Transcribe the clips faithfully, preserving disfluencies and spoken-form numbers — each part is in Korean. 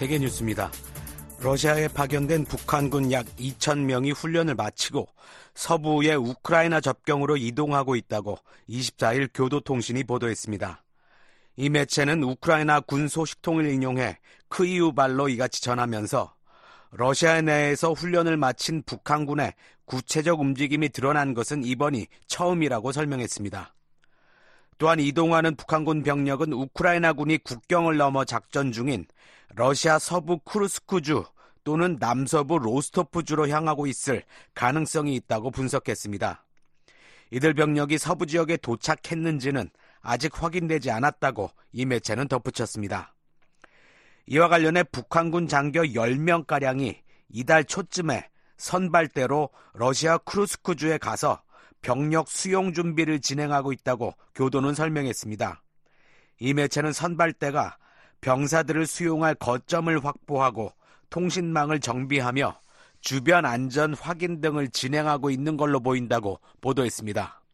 세계뉴스입니다. 러시아에 파견된 북한군 약 이천 명이 훈련을 마치고 서부의 우크라이나 접경으로 이동하고 있다고 이십사일 교도통신이 보도했습니다. 이 매체는 우크라이나 군 소식통을 인용해 크이우 발로 이같이 전하면서 러시아 내에서 훈련을 마친 북한군의 구체적 움직임이 드러난 것은 이번이 처음이라고 설명했습니다. 또한 이동하는 북한군 병력은 우크라이나군이 국경을 넘어 작전 중인 러시아 서부 쿠르스크주 또는 남서부 로스토프주로 향하고 있을 가능성이 있다고 분석했습니다. 이들 병력이 서부 지역에 도착했는지는 아직 확인되지 않았다고 이 매체는 덧붙였습니다. 이와 관련해 북한군 장교 열 명가량이 이달 초쯤에 선발대로 러시아 쿠르스크주에 가서 병력 수용 준비를 진행하고 있다고 교도는 설명했습니다. 이 매체는 선발대가 병사들을 수용할 거점을 확보하고 통신망을 정비하며 주변 안전 확인 등을 진행하고 있는 걸로 보인다고 보도했습니다.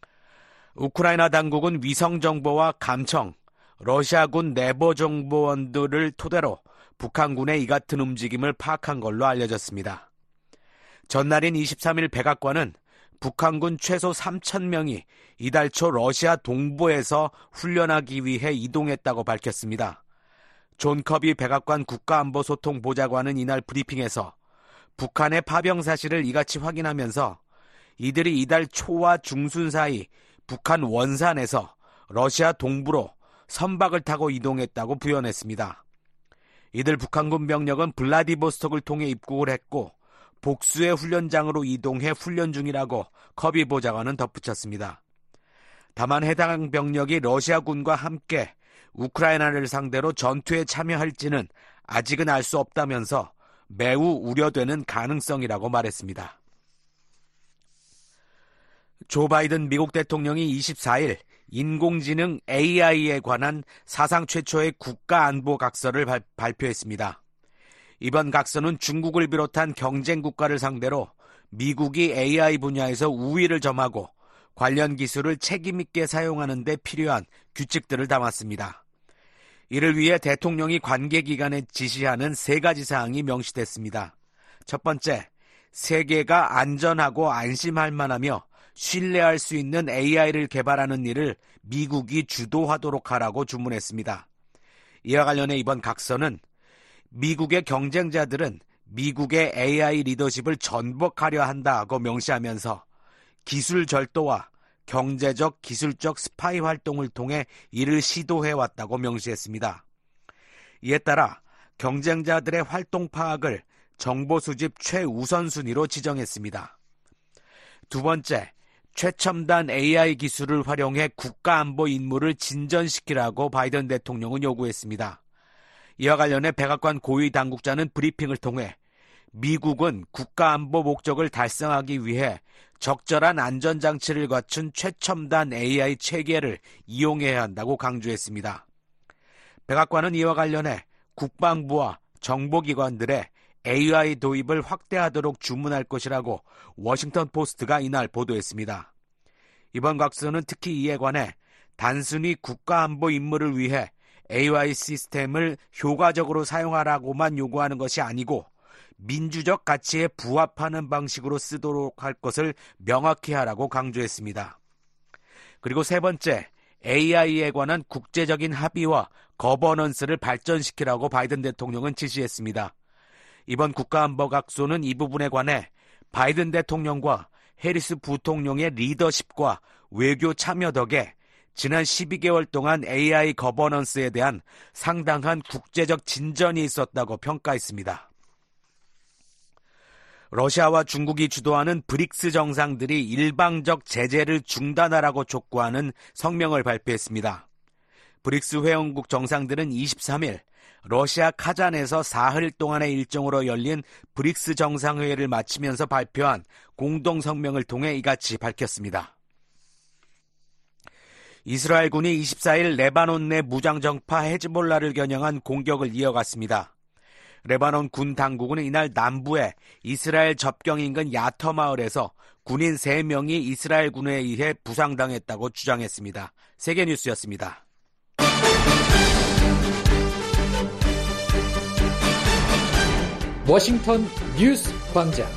우크라이나 당국은 위성정보와 감청, 러시아군 내부 정보원들을 토대로 북한군의 이 같은 움직임을 파악한 걸로 알려졌습니다. 전날인 이십삼일 백악관은 북한군 최소 삼천 명이 이달 초 러시아 동부에서 훈련하기 위해 이동했다고 밝혔습니다. 존 커비 백악관 국가안보소통보좌관은 이날 브리핑에서 북한의 파병 사실을 이같이 확인하면서 이들이 이달 초와 중순 사이 북한 원산에서 러시아 동부로 선박을 타고 이동했다고 부연했습니다. 이들 북한군 병력은 블라디보스톡을 통해 입국을 했고 복수의 훈련장으로 이동해 훈련 중이라고 커비 보좌관은 덧붙였습니다. 다만 해당 병력이 러시아군과 함께 우크라이나를 상대로 전투에 참여할지는 아직은 알 수 없다면서 매우 우려되는 가능성이라고 말했습니다. 조 바이든 미국 대통령이 이십사일 인공지능 에이아이에 관한 사상 최초의 국가안보각서를 발, 발표했습니다. 이번 각서는 중국을 비롯한 경쟁 국가를 상대로 미국이 에이아이 분야에서 우위를 점하고 관련 기술을 책임있게 사용하는 데 필요한 규칙들을 담았습니다. 이를 위해 대통령이 관계기관에 지시하는 세 가지 사항이 명시됐습니다. 첫 번째, 세계가 안전하고 안심할 만하며 신뢰할 수 있는 에이아이를 개발하는 일을 미국이 주도하도록 하라고 주문했습니다. 이와 관련해 이번 각서는 미국의 경쟁자들은 미국의 에이아이 리더십을 전복하려 한다고 명시하면서 기술 절도와 경제적, 기술적 스파이 활동을 통해 이를 시도해왔다고 명시했습니다. 이에 따라 경쟁자들의 활동 파악을 정보 수집 최우선순위로 지정했습니다. 두 번째, 최첨단 에이아이 기술을 활용해 국가안보 임무를 진전시키라고 바이든 대통령은 요구했습니다. 이와 관련해 백악관 고위 당국자는 브리핑을 통해 미국은 국가안보 목적을 달성하기 위해 적절한 안전장치를 갖춘 최첨단 에이아이 체계를 이용해야 한다고 강조했습니다. 백악관은 이와 관련해 국방부와 정보기관들의 에이아이 도입을 확대하도록 주문할 것이라고 워싱턴 포스트가 이날 보도했습니다. 이번 각서는 특히 이에 관해 단순히 국가안보 임무를 위해 에이아이 시스템을 효과적으로 사용하라고만 요구하는 것이 아니고 민주적 가치에 부합하는 방식으로 쓰도록 할 것을 명확히 하라고 강조했습니다. 그리고 세 번째, 에이아이에 관한 국제적인 합의와 거버넌스를 발전시키라고 바이든 대통령은 지시했습니다. 이번 국가안보각서는 이 부분에 관해 바이든 대통령과 해리스 부통령의 리더십과 외교 참여 덕에 지난 십이 개월 동안 에이아이 거버넌스에 대한 상당한 국제적 진전이 있었다고 평가했습니다. 러시아와 중국이 주도하는 브릭스 정상들이 일방적 제재를 중단하라고 촉구하는 성명을 발표했습니다. 브릭스 회원국 정상들은 이십삼일 러시아 카잔에서 사흘 동안의 일정으로 열린 브릭스 정상회의를 마치면서 발표한 공동 성명을 통해 이같이 밝혔습니다. 이스라엘군이 이십사일 레바논 내 무장정파 헤즈볼라를 겨냥한 공격을 이어갔습니다. 레바논 군 당국은 이날 남부의 이스라엘 접경 인근 야터 마을에서 군인 세 명이 이스라엘 군에 의해 부상당했다고 주장했습니다. 세계뉴스였습니다. 워싱턴 뉴스 광장.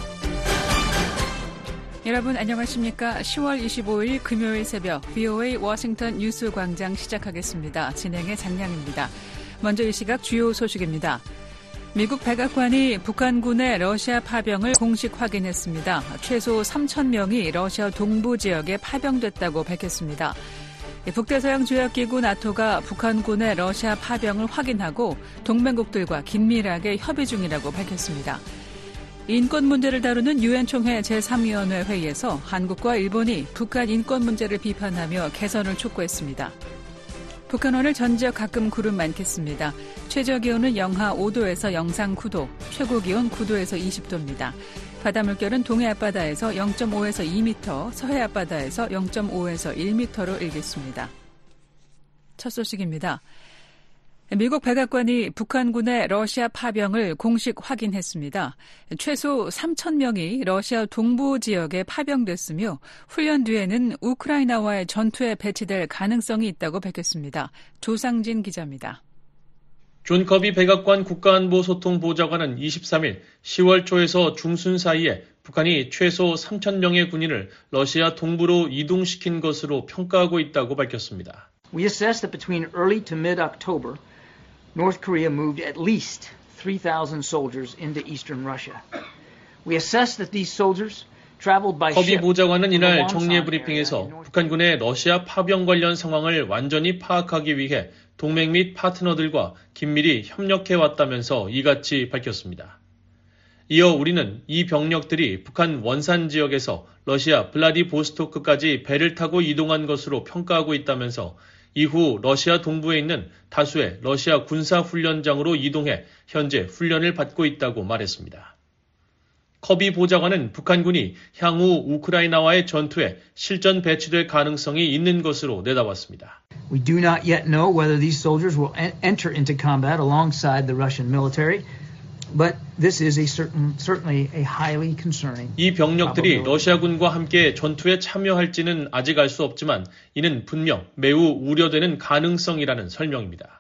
여러분 안녕하십니까? 시월 이십오일 금요일 새벽 브이오에이 워싱턴 뉴스 광장 시작하겠습니다. 진행의 장량입니다. 먼저 이 시각 주요 소식입니다. 미국 백악관이 북한군의 러시아 파병을 공식 확인했습니다. 최소 삼천 명이 러시아 동부 지역에 파병됐다고 밝혔습니다. 북대서양조약기구 나토가 북한군의 러시아 파병을 확인하고 동맹국들과 긴밀하게 협의 중이라고 밝혔습니다. 인권 문제를 다루는 유엔 총회 제삼위원회 회의에서 한국과 일본이 북한 인권 문제를 비판하며 개선을 촉구했습니다. 북한 오늘 전 지역 가끔 구름 많겠습니다. 최저기온은 영하 오도에서 영상 구도, 최고기온 구도에서 이십도입니다. 바다 물결은 동해 앞바다에서 영점오에서 이 미터, 서해 앞바다에서 영점오에서 일 미터로 일겠습니다. 첫 소식입니다. 미국 백악관이 북한군의 러시아 파병을 공식 확인했습니다. 최소 삼천 명이 러시아 동부 지역에 파병됐으며 훈련 뒤에는 우크라이나와의 전투에 배치될 가능성이 있다고 밝혔습니다. 조상진 기자입니다. 존 커비 백악관 국가안보소통보좌관은 이십삼일 시월 초에서 중순 사이에 북한이 최소 삼천 명의 군인을 러시아 동부로 이동시킨 것으로 평가하고 있다고 밝혔습니다. We assess that between early to mid-October, North Korea moved at least three thousand soldiers into eastern Russia. We assess that these soldiers traveled by ship. 커비 보좌관은 이날 정례 브리핑에서 북한군의 러시아 파병 관련 상황을 완전히 파악하기 위해 동맹 및 파트너들과 긴밀히 협력해 왔다면서 이같이 밝혔습니다. 이어 우리는 이 병력들이 북한 원산 지역에서 러시아 블라디보스토크까지 배를 타고 이동한 것으로 평가하고 있다면서 이후 러시아 동부에 있는 다수의 러시아 군사훈련장으로 이동해 현재 훈련을 받고 있다고 말했습니다. 커비 보좌관은 북한군이 향후 우크라이나와의 전투에 실전 배치될 가능성이 있는 것으로 내다봤습니다. We do not yet know whether these soldiers will enter into combat alongside the Russian military, but this is a certain, certainly a highly concerning. 이 병력들이 러시아군과 함께 전투에 참여할지는 아직 알 수 없지만 이는 분명 매우 우려되는 가능성이라는 설명입니다.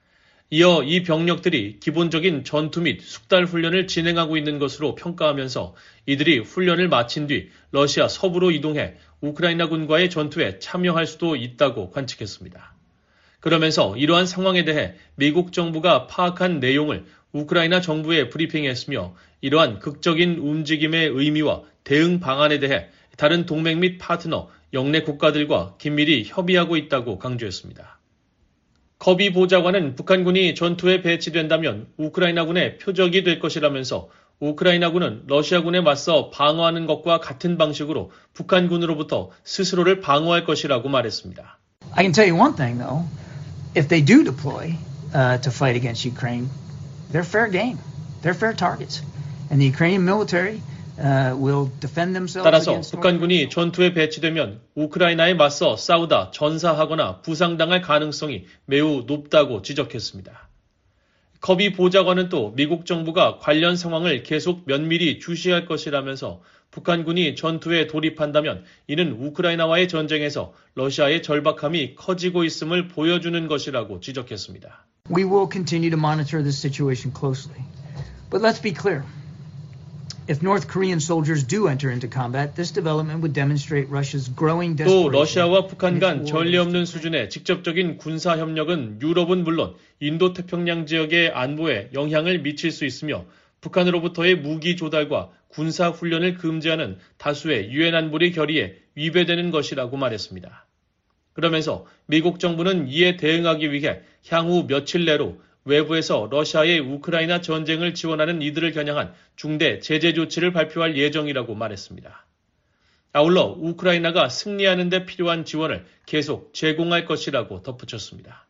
이어 이 병력들이 기본적인 전투 및 숙달 훈련을 진행하고 있는 것으로 평가하면서 이들이 훈련을 마친 뒤 러시아 서부로 이동해 우크라이나군과의 전투에 참여할 수도 있다고 관측했습니다. 그러면서 이러한 상황에 대해 미국 정부가 파악한 내용을 우크라이나 정부에 브리핑했으며 이러한 극적인 움직임의 의미와 대응 방안에 대해 다른 동맹 및 파트너, 영내 국가들과 긴밀히 협의하고 있다고 강조했습니다. 커비 보좌관은 북한군이 전투에 배치된다면 우크라이나군의 표적이 될 것이라면서 우크라이나군은 러시아군에 맞서 방어하는 것과 같은 방식으로 북한군으로부터 스스로를 방어할 것이라고 말했습니다. I can tell you one thing though, if they do deploy uh, to fight against Ukraine, they're fair game, they're fair targets, and the Ukrainian military Uh, will defend themselves. 따라서 북한군이 전투에 배치되면 우크라이나에 맞서 싸우다 전사하거나 부상당할 가능성이 매우 높다고 지적했습니다. 커비 보좌관은 또 미국 정부가 관련 상황을 계속 면밀히 주시할 것이라면서 북한군이 전투에 돌입한다면 이는 우크라이나와의 전쟁에서 러시아의 절박함이 커지고 있음을 보여주는 것이라고 지적했습니다. We will continue to monitor this situation closely. But let's be clear. If North Korean soldiers do enter into combat, this development would demonstrate Russia's growing desperation. 또 러시아와 북한 간 전례 없는 수준의 직접적인 군사 협력은 유럽은 물론 인도 태평양 지역의 안보에 영향을 미칠 수 있으며 북한으로부터의 무기 조달과 군사 훈련을 금지하는 다수의 유엔 안보리 결의에 위배되는 것이라고 말했습니다. 그러면서 미국 정부는 이에 대응하기 위해 향후 며칠 내로 외부에서 러시아의 우크라이나 전쟁을 지원하는 이들을 겨냥한 중대 제재 조치를 발표할 예정이라고 말했습니다. 아울러 우크라이나가 승리하는 데 필요한 지원을 계속 제공할 것이라고 덧붙였습니다.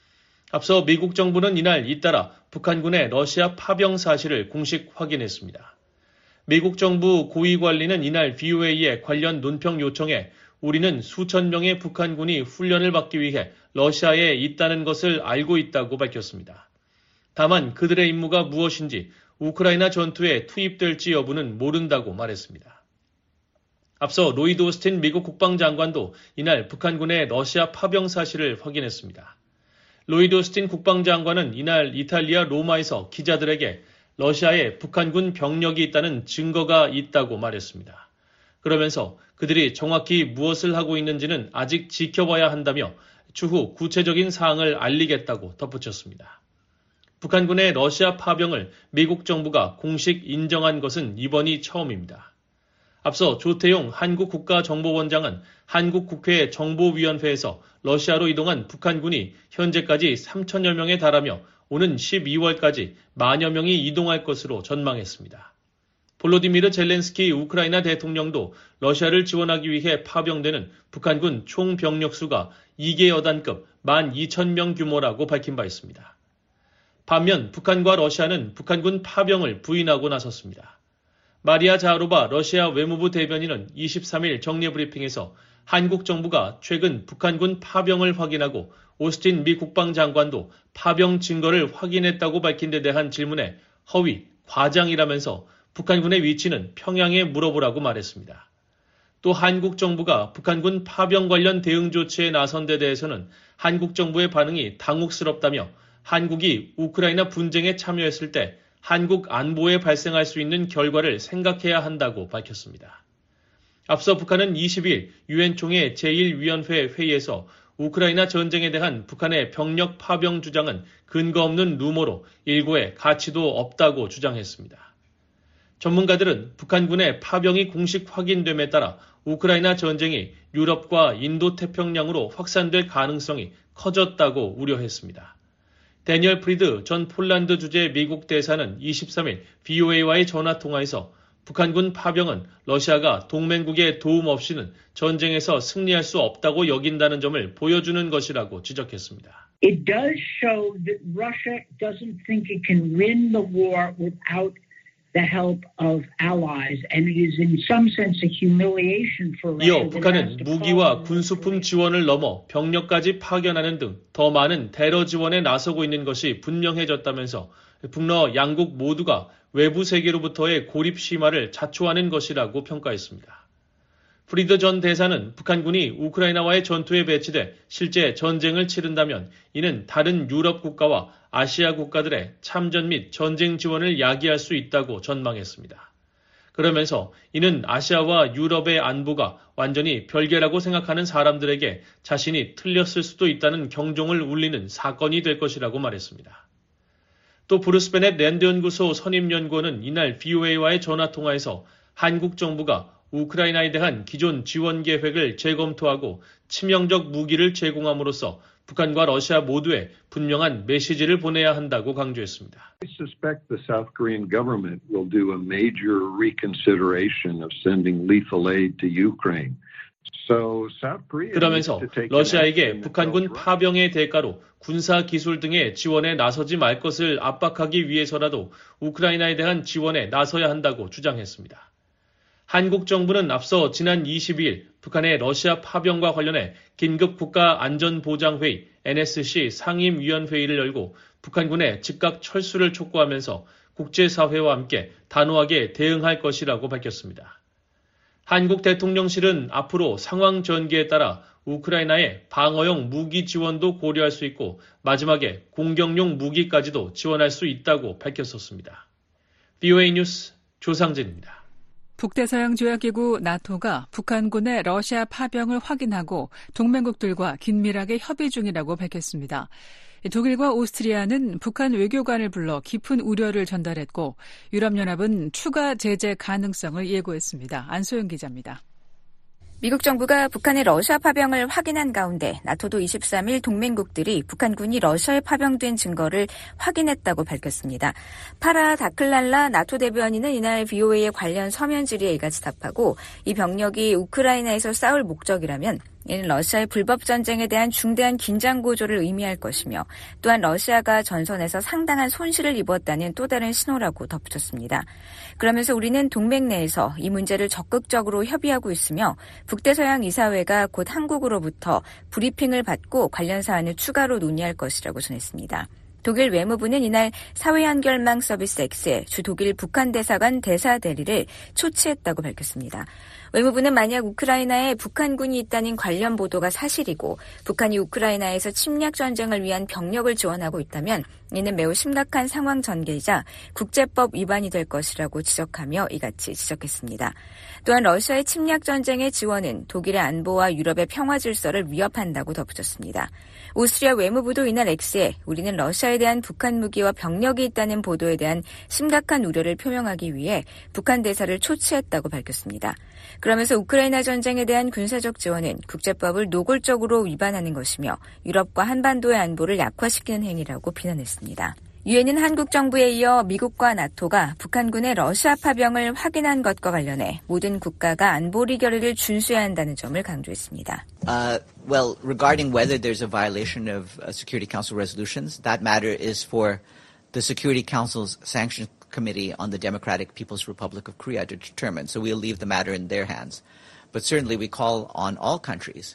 앞서 미국 정부는 이날 잇따라 북한군의 러시아 파병 사실을 공식 확인했습니다. 미국 정부 고위 관리는 이날 브이오에이에 관련 논평 요청에 우리는 수천 명의 북한군이 훈련을 받기 위해 러시아에 있다는 것을 알고 있다고 밝혔습니다. 다만 그들의 임무가 무엇인지 우크라이나 전투에 투입될지 여부는 모른다고 말했습니다. 앞서 로이드 오스틴 미국 국방장관도 이날 북한군의 러시아 파병 사실을 확인했습니다. 로이드 오스틴 국방장관은 이날 이탈리아 로마에서 기자들에게 러시아에 북한군 병력이 있다는 증거가 있다고 말했습니다. 그러면서 그들이 정확히 무엇을 하고 있는지는 아직 지켜봐야 한다며 추후 구체적인 사항을 알리겠다고 덧붙였습니다. 북한군의 러시아 파병을 미국 정부가 공식 인정한 것은 이번이 처음입니다. 앞서 조태용 한국국가정보원장은 한국국회 정보위원회에서 러시아로 이동한 북한군이 현재까지 삼천여 명에 달하며 오는 십이월까지 만여 명이 이동할 것으로 전망했습니다. 볼로디미르 젤렌스키 우크라이나 대통령도 러시아를 지원하기 위해 파병되는 북한군 총 병력수가 이 개 여단급 만 이천 명 규모라고 밝힌 바 있습니다. 반면 북한과 러시아는 북한군 파병을 부인하고 나섰습니다. 마리아 자하로바 러시아 외무부 대변인은 이십삼일 정례 브리핑에서 한국 정부가 최근 북한군 파병을 확인하고 오스틴 미 국방장관도 파병 증거를 확인했다고 밝힌 데 대한 질문에 허위, 과장이라면서 북한군의 위치는 평양에 물어보라고 말했습니다. 또 한국 정부가 북한군 파병 관련 대응 조치에 나선 데 대해서는 한국 정부의 반응이 당혹스럽다며 한국이 우크라이나 분쟁에 참여했을 때 한국 안보에 발생할 수 있는 결과를 생각해야 한다고 밝혔습니다. 앞서 북한은 이십일 유엔 총회 제일 위원회 회의에서 우크라이나 전쟁에 대한 북한의 병력 파병 주장은 근거 없는 루머로 일고의 가치도 없다고 주장했습니다. 전문가들은 북한군의 파병이 공식 확인됨에 따라 우크라이나 전쟁이 유럽과 인도태평양으로 확산될 가능성이 커졌다고 우려했습니다. 데니얼 프리드 전 폴란드 주재 미국 대사는 이십삼일 브이오에이와의 전화통화에서 북한군 파병은 러시아가 동맹국의 도움 없이는 전쟁에서 승리할 수 없다고 여긴다는 점을 보여주는 것이라고 지적했습니다. It does show that Russia doesn't think it can win the war without the help of allies, and it is in some sense a humiliation for Russia. 이어 북한은 무기와 군수품 지원을 넘어 병력까지 파견하는 등 더 많은 테러 지원에 나서고 있는 것이 분명해졌다면서 북러 양국 모두가 외부 세계로부터의 고립 심화를 자초하는 것이라고 평가했습니다. 프리드 전 대사는 북한군이 우크라이나와의 전투에 배치돼 실제 전쟁을 치른다면 이는 다른 유럽 국가와 아시아 국가들의 참전 및 전쟁 지원을 야기할 수 있다고 전망했습니다. 그러면서 이는 아시아와 유럽의 안보가 완전히 별개라고 생각하는 사람들에게 자신이 틀렸을 수도 있다는 경종을 울리는 사건이 될 것이라고 말했습니다. 또 브루스 베넷 랜드연구소 선임연구원은 이날 브이오에이와의 전화통화에서 한국 정부가 우크라이나에 대한 기존 지원 계획을 재검토하고 치명적 무기를 제공함으로써 북한과 러시아 모두에 분명한 메시지를 보내야 한다고 강조했습니다. I suspect the South Korean government will do a major reconsideration of sending lethal aid to Ukraine. So South Korea 그러면서 러시아에게 북한군 파병의 대가로 군사 기술 등의 지원에 나서지 말 것을 압박하기 위해서라도 우크라이나에 대한 지원에 나서야 한다고 주장했습니다. 한국 정부는 앞서 지난 이십이일 북한의 러시아 파병과 관련해 긴급 국가안전보장회의 엔에스씨 상임위원회의를 열고 북한군의 즉각 철수를 촉구하면서 국제사회와 함께 단호하게 대응할 것이라고 밝혔습니다. 한국 대통령실은 앞으로 상황 전개에 따라 우크라이나에 방어용 무기 지원도 고려할 수 있고 마지막에 공격용 무기까지도 지원할 수 있다고 밝혔었습니다. 브이오에이 뉴스 조상진입니다. 북대서양조약기구 나토가 북한군의 러시아 파병을 확인하고 동맹국들과 긴밀하게 협의 중이라고 밝혔습니다. 독일과 오스트리아는 북한 외교관을 불러 깊은 우려를 전달했고 유럽연합은 추가 제재 가능성을 예고했습니다. 안소영 기자입니다. 미국 정부가 북한의 러시아 파병을 확인한 가운데 나토도 이십삼일 동맹국들이 북한군이 러시아에 파병된 증거를 확인했다고 밝혔습니다. 파라 다클랄라 나토 대변인은 이날 브이오에이의 관련 서면 질의에 이같이 답하고 이 병력이 우크라이나에서 싸울 목적이라면 이는 러시아의 불법 전쟁에 대한 중대한 긴장 고조를 의미할 것이며 또한 러시아가 전선에서 상당한 손실을 입었다는 또 다른 신호라고 덧붙였습니다. 그러면서 우리는 동맹 내에서 이 문제를 적극적으로 협의하고 있으며 북대서양 이사회가 곧 한국으로부터 브리핑을 받고 관련 사안을 추가로 논의할 것이라고 전했습니다. 독일 외무부는 이날 사회연결망 서비스 X의 주 독일 북한 대사관 대사 대리를 초치했다고 밝혔습니다. 외무부는 만약 우크라이나에 북한군이 있다는 관련 보도가 사실이고 북한이 우크라이나에서 침략 전쟁을 위한 병력을 지원하고 있다면 이는 매우 심각한 상황 전개이자 국제법 위반이 될 것이라고 지적하며 이같이 지적했습니다. 또한 러시아의 침략 전쟁의 지원은 독일의 안보와 유럽의 평화 질서를 위협한다고 덧붙였습니다. 오스트리아 외무부도 이날 X에 우리는 러시아에 대한 북한 무기와 병력이 있다는 보도에 대한 심각한 우려를 표명하기 위해 북한 대사를 초치했다고 밝혔습니다. 그러면서 우크라이나 전쟁에 대한 군사적 지원은 국제법을 노골적으로 위반하는 것이며 유럽과 한반도의 안보를 약화시키는 행위라고 비난했습니다. 유엔은 한국 정부에 이어 미국과 나토가 북한군의 러시아 파병을 확인한 것과 관련해 모든 국가가 안보리 결의를 준수해야 한다는 점을 강조했습니다. Uh, well, regarding whether there's a violation of uh, Security Council resolutions, that matter is for the Security Council's Sanctions Committee on the Democratic People's Republic of Korea to determine. So we'll leave the matter in their hands. But certainly we call on all countries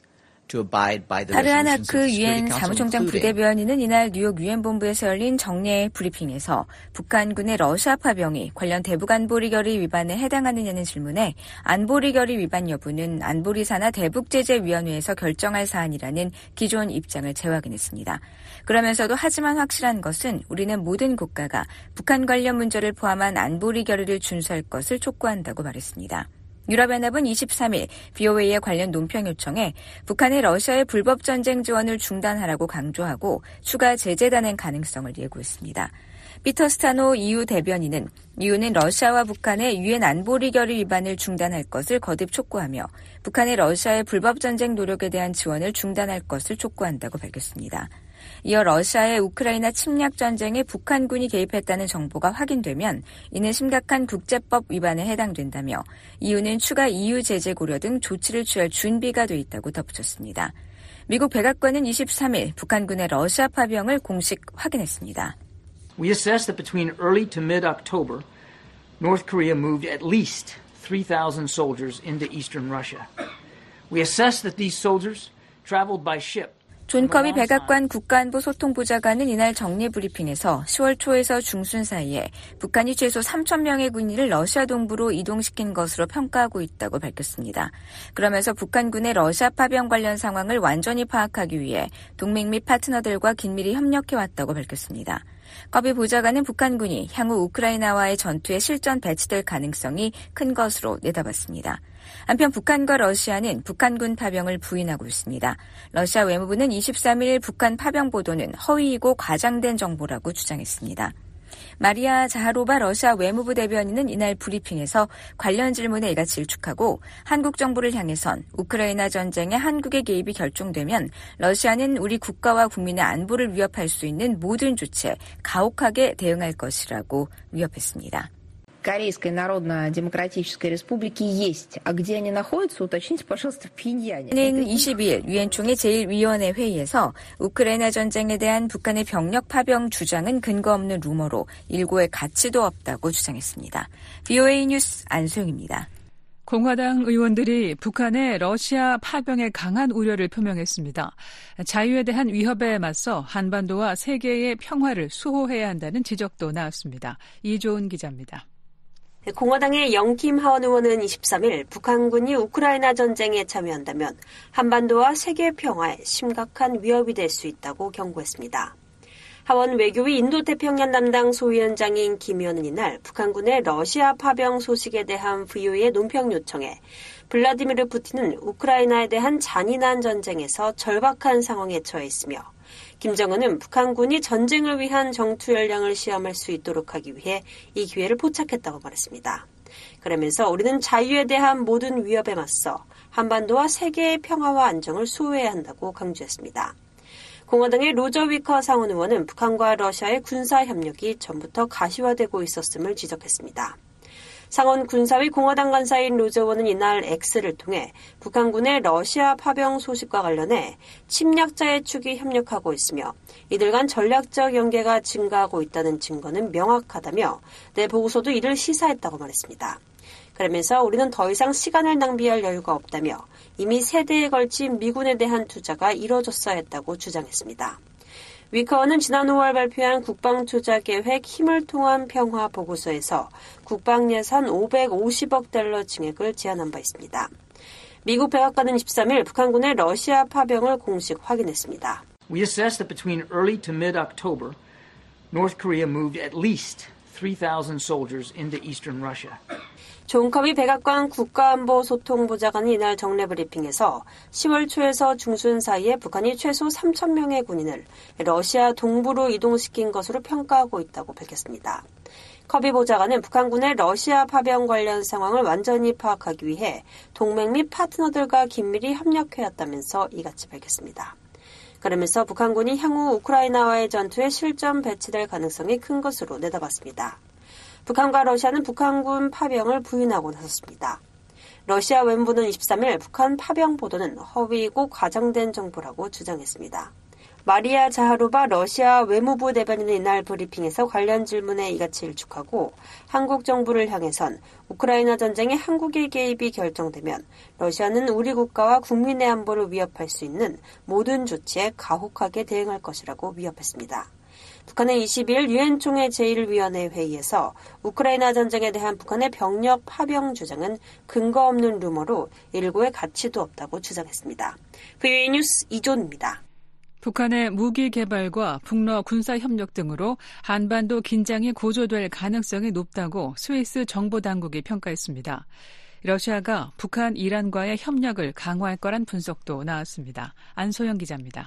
타르하나크 유엔 사무총장 부대변인은 이날 뉴욕 유엔 본부에서 열린 정례 브리핑에서 북한군의 러시아 파병이 관련 대북 안보리 결의 위반에 해당하느냐는 질문에 안보리 결의 위반 여부는 안보리사나 대북제재위원회에서 결정할 사안이라는 기존 입장을 재확인했습니다. 그러면서도 하지만 확실한 것은 우리는 모든 국가가 북한 관련 문제를 포함한 안보리 결의를 준수할 것을 촉구한다고 말했습니다. 유럽연합은 이십삼일 브이오에이의 관련 논평 요청에 북한의 러시아의 불법 전쟁 지원을 중단하라고 강조하고 추가 제재 단행 가능성을 예고했습니다. 피터 스타노 이유 대변인은 이유는 러시아와 북한의 유엔 안보리 결의 위반을 중단할 것을 거듭 촉구하며 북한의 러시아의 불법 전쟁 노력에 대한 지원을 중단할 것을 촉구한다고 밝혔습니다. 이어 러시아의 우크라이나 침략 전쟁에 북한군이 개입했다는 정보가 확인되면 이는 심각한 국제법 위반에 해당된다며 이유는 추가 이유 제재 고려 등 조치를 취할 준비가 돼 있다고 덧붙였습니다. 미국 백악관은 이십삼일 북한군의 러시아 파병을 공식 확인했습니다. We assess that between early to mid-October, North Korea moved at least three thousand soldiers into eastern Russia. We assess that these soldiers traveled by ship. 존 커비 백악관 국가안보 소통부장관은 이날 정례 브리핑에서 시월 초에서 중순 사이에 북한이 최소 삼천 명의 군인을 러시아 동부로 이동시킨 것으로 평가하고 있다고 밝혔습니다. 그러면서 북한군의 러시아 파병 관련 상황을 완전히 파악하기 위해 동맹 및 파트너들과 긴밀히 협력해왔다고 밝혔습니다. 커비 보좌관은 북한군이 향후 우크라이나와의 전투에 실전 배치될 가능성이 큰 것으로 내다봤습니다. 한편 북한과 러시아는 북한군 파병을 부인하고 있습니다. 러시아 외무부는 이십삼일 북한 파병 보도는 허위이고 과장된 정보라고 주장했습니다. 마리아 자하로바 러시아 외무부 대변인은 이날 브리핑에서 관련 질문에 이같이 일축하고 한국 정부를 향해선 우크라이나 전쟁에 한국의 개입이 결정되면 러시아는 우리 국가와 국민의 안보를 위협할 수 있는 모든 조치에 가혹하게 대응할 것이라고 위협했습니다. Корейской Народно-Демократической Республики есть. А где они находятся, уточните, пожалуйста, в Пхеньяне. 는 이십이일 유엔 총회 제일 위원회 회의에서 우크라이나 전쟁에 대한 북한의 병력 파병 주장은 근거 없는 루머로 일고의 가치도 없다고 주장했습니다. 브이오에이 뉴스 안소영입니다. 공화당 의원들이 북한의 러시아 파병에 강한 우려를 표명했습니다. 자유에 대한 위협에 맞서 한반도와 세계의 평화를 수호해야 한다는 지적도 나왔습니다. 이조은 기자입니다. 공화당의 영킴 하원 의원은 이십삼일 북한군이 우크라이나 전쟁에 참여한다면 한반도와 세계 평화에 심각한 위협이 될 수 있다고 경고했습니다. 하원 외교위 인도태평양 담당 소위원장인 김 의원은 이날 북한군의 러시아 파병 소식에 대한 브이오에이의 논평 요청에 블라디미르 푸틴은 우크라이나에 대한 잔인한 전쟁에서 절박한 상황에 처해 있으며 김정은은 북한군이 전쟁을 위한 정투 열량을 시험할 수 있도록 하기 위해 이 기회를 포착했다고 말했습니다. 그러면서 우리는 자유에 대한 모든 위협에 맞서 한반도와 세계의 평화와 안정을 수호해야 한다고 강조했습니다. 공화당의 로저 위커 상원 의원은 북한과 러시아의 군사 협력이 전부터 가시화되고 있었음을 지적했습니다. 상원 군사위 공화당 간사인 로저 의원은 이날 X를 통해 북한군의 러시아 파병 소식과 관련해 침략자의 축이 협력하고 있으며 이들 간 전략적 연계가 증가하고 있다는 증거는 명확하다며 내 보고서도 이를 시사했다고 말했습니다. 그러면서 우리는 더 이상 시간을 낭비할 여유가 없다며 이미 세대에 걸친 미군에 대한 투자가 이뤄졌어야 했다고 주장했습니다. 위커는 지난 오월 발표한 국방투자계획 힘을 통한 평화 보고서에서 국방예산 오백오십억 달러 증액을 제안한 바 있습니다. 미국 백악관은 이십삼 일 북한군의 러시아 파병을 공식 확인했습니다. We assess that between early to mid-October, North Korea moved at least three thousand soldiers into eastern Russia. 존 커비 백악관 국가안보소통보좌관이 이날 정례 브리핑에서 시월 초에서 중순 사이에 북한이 최소 삼천 명의 군인을 러시아 동부로 이동시킨 것으로 평가하고 있다고 밝혔습니다. 커비 보좌관은 북한군의 러시아 파병 관련 상황을 완전히 파악하기 위해 동맹 및 파트너들과 긴밀히 협력해왔다면서 이같이 밝혔습니다. 그러면서 북한군이 향후 우크라이나와의 전투에 실전 배치될 가능성이 큰 것으로 내다봤습니다. 북한과 러시아는 북한군 파병을 부인하고 나섰습니다. 러시아 외무부는 이십삼 일 북한 파병 보도는 허위이고 과장된 정보라고 주장했습니다. 마리아 자하로바 러시아 외무부 대변인은 이날 브리핑에서 관련 질문에 이같이 일축하고 한국 정부를 향해선 우크라이나 전쟁에 한국의 개입이 결정되면 러시아는 우리 국가와 국민의 안보를 위협할 수 있는 모든 조치에 가혹하게 대응할 것이라고 위협했습니다. 북한은 이십 일 유엔 총회 제일 위원회 회의에서 우크라이나 전쟁에 대한 북한의 병력 파병 주장은 근거 없는 루머로 일고의 가치도 없다고 주장했습니다. 브이오에이 뉴스 이존입니다. 북한의 무기 개발과 북러 군사 협력 등으로 한반도 긴장이 고조될 가능성이 높다고 스위스 정보당국이 평가했습니다. 러시아가 북한, 이란과의 협력을 강화할 거란 분석도 나왔습니다. 안소영 기자입니다.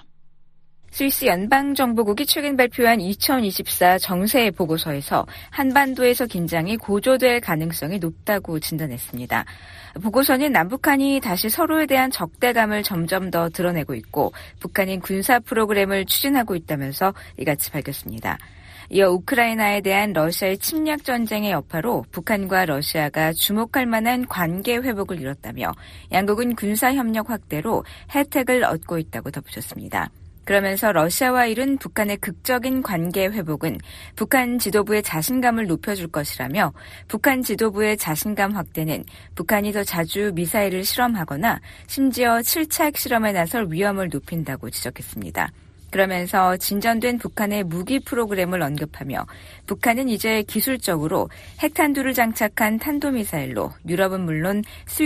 스위스 연방정보국이 최근 발표한 이천이십사 정세 보고서에서 한반도에서 긴장이 고조될 가능성이 높다고 진단했습니다. 보고서는 남북한이 다시 서로에 대한 적대감을 점점 더 드러내고 있고 북한이 군사 프로그램을 추진하고 있다면서 이같이 밝혔습니다. 이어 우크라이나에 대한 러시아의 침략 전쟁의 여파로 북한과 러시아가 주목할 만한 관계 회복을 이뤘다며 양국은 군사 협력 확대로 혜택을 얻고 있다고 덧붙였습니다. 그러면서 러시아와 이룬 북한의 극적인 관계 회복은 북한 지도부의 자신감을 높여줄 것이라며 북한 지도부의 자신감 확대는 북한이 더 자주 미사일을 실험하거나 심지어 칠 차 핵실험에 나설 위험을 높인다고 지적했습니다. 그러면서 진전된 북한의 무기 프로그램을 언급하며 북한은 이제 기술적으로 핵탄두를 장착한 탄도미사일로 유럽은 물론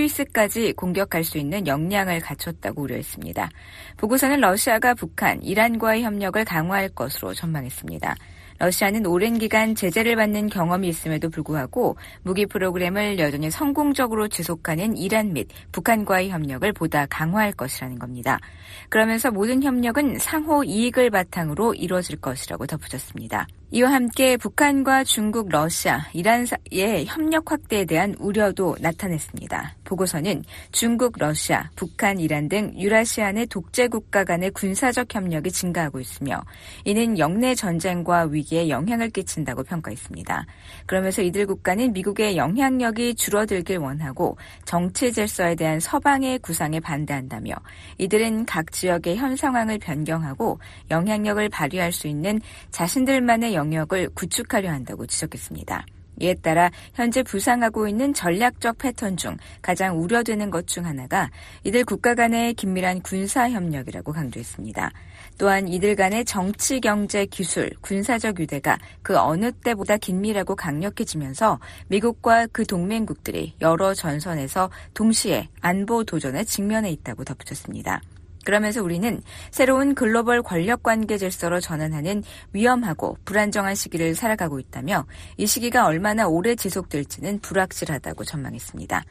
스위스까지 공격할 수 있는 역량을 갖췄다고 우려했습니다. 보고서는 러시아가 북한, 이란과의 협력을 강화할 것으로 전망했습니다. 러시아는 오랜 기간 제재를 받는 경험이 있음에도 불구하고 무기 프로그램을 여전히 성공적으로 지속하는 이란 및 북한과의 협력을 보다 강화할 것이라는 겁니다. 그러면서 모든 협력은 상호 이익을 바탕으로 이루어질 것이라고 덧붙였습니다. 이와 함께 북한과 중국, 러시아, 이란 사이의 협력 확대에 대한 우려도 나타냈습니다. 보고서는 중국, 러시아, 북한, 이란 등 유라시아 내 독재 국가 간의 군사적 협력이 증가하고 있으며 이는 영내 전쟁과 위기에 영향을 끼친다고 평가했습니다. 그러면서 이들 국가는 미국의 영향력이 줄어들길 원하고 정치 질서에 대한 서방의 구상에 반대한다며 이들은 각 지역의 현 상황을 변경하고 영향력을 발휘할 수 있는 자신들만의 영역을 구축하려 한다고 지적했습니다. 이에 따라 현재 부상하고 있는 전략적 패턴 중 가장 우려되는 것 중 하나가 이들 국가 간의 긴밀한 군사협력이라고 강조했습니다. 또한 이들 간의 정치, 경제, 기술, 군사적 유대가 그 어느 때보다 긴밀하고 강력해지면서 미국과 그 동맹국들이 여러 전선에서 동시에 안보 도전에 직면해 있다고 덧붙였습니다. 그러면서 우리는 새로운 글로벌 권력관계 질서로 전환하는 위험하고 불안정한 시기를 살아가고 있다며 이 시기가 얼마나 오래 지속될지는 불확실하다고 전망했습니다.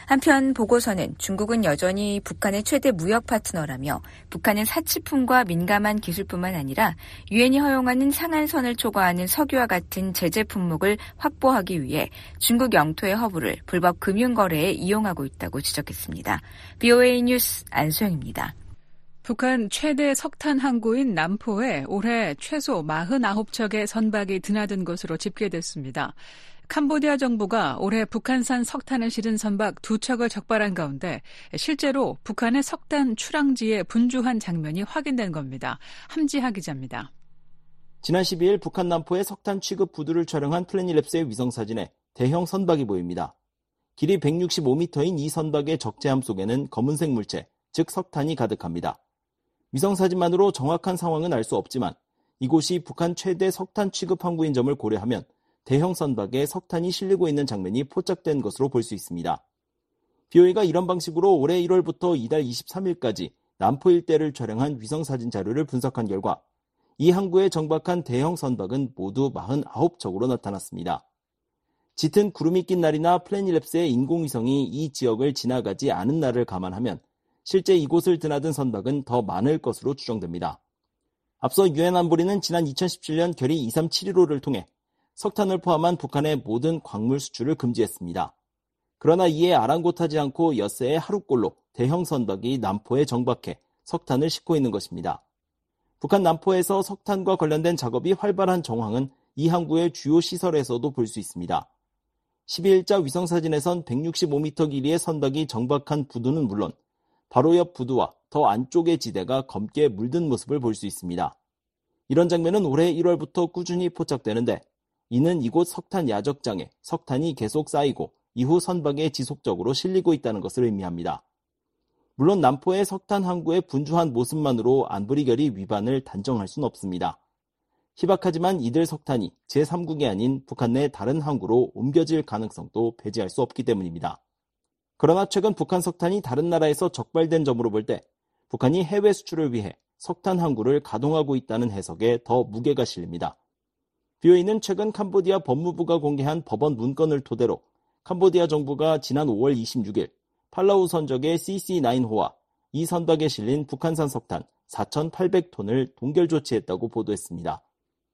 한편 보고서는 중국은 여전히 북한의 최대 무역 파트너라며 북한은 사치품과 민감한 기술뿐만 아니라 유엔이 허용하는 상한선을 초과하는 석유와 같은 제재 품목을 확보하기 위해 중국 영토의 허브를 불법 금융거래에 이용하고 있다고 지적했습니다. 브이오에이 뉴스 안소영입니다. 북한 최대 석탄 항구인 남포에 올해 최소 사십구 척의 선박이 드나든 것으로 집계됐습니다. 캄보디아 정부가 올해 북한산 석탄을 실은 선박 두 척을 적발한 가운데 실제로 북한의 석탄 출항지에 분주한 장면이 확인된 겁니다. 함지하 기자입니다. 지난 십이일 북한 남포의 석탄 취급 부두를 촬영한 플래닛랩스의 위성사진에 대형 선박이 보입니다. 길이 백육십오 미터인 이 선박의 적재함 속에는 검은색 물체, 즉 석탄이 가득합니다. 위성사진만으로 정확한 상황은 알 수 없지만 이곳이 북한 최대 석탄 취급 항구인 점을 고려하면 대형 선박에 석탄이 실리고 있는 장면이 포착된 것으로 볼 수 있습니다. 비오이가 이런 방식으로 올해 일월부터 이달 이십삼일까지 남포 일대를 촬영한 위성사진 자료를 분석한 결과 이 항구에 정박한 대형 선박은 모두 사십구 척으로 나타났습니다. 짙은 구름이 낀 날이나 플래닛랩스의 인공위성이 이 지역을 지나가지 않은 날을 감안하면 실제 이곳을 드나든 선박은 더 많을 것으로 추정됩니다. 앞서 유엔 안보리는 지난 이천십칠년 결의 이삼칠일오를 통해 석탄을 포함한 북한의 모든 광물 수출을 금지했습니다. 그러나 이에 아랑곳하지 않고 엿새의 하루꼴로 대형 선박이 남포에 정박해 석탄을 싣고 있는 것입니다. 북한 남포에서 석탄과 관련된 작업이 활발한 정황은 이 항구의 주요 시설에서도 볼 수 있습니다. 십이일자 위성사진에선 백육십오 미터 길이의 선박이 정박한 부두는 물론 바로 옆 부두와 더 안쪽의 지대가 검게 물든 모습을 볼 수 있습니다. 이런 장면은 올해 일월부터 꾸준히 포착되는데 이는 이곳 석탄 야적장에 석탄이 계속 쌓이고 이후 선박에 지속적으로 실리고 있다는 것을 의미합니다. 물론 남포의 석탄 항구에 분주한 모습만으로 안보리 결의 위반을 단정할 수는 없습니다. 희박하지만 이들 석탄이 제삼국이 아닌 북한 내 다른 항구로 옮겨질 가능성도 배제할 수 없기 때문입니다. 그러나 최근 북한 석탄이 다른 나라에서 적발된 점으로 볼 때 북한이 해외 수출을 위해 석탄 항구를 가동하고 있다는 해석에 더 무게가 실립니다. 비오이는 최근 캄보디아 법무부가 공개한 법원 문건을 토대로 캄보디아 정부가 지난 오월 이십육일 팔라우 선적의 씨씨 나인호와 이 선박에 실린 북한산 석탄 사천팔백 톤을 동결 조치했다고 보도했습니다.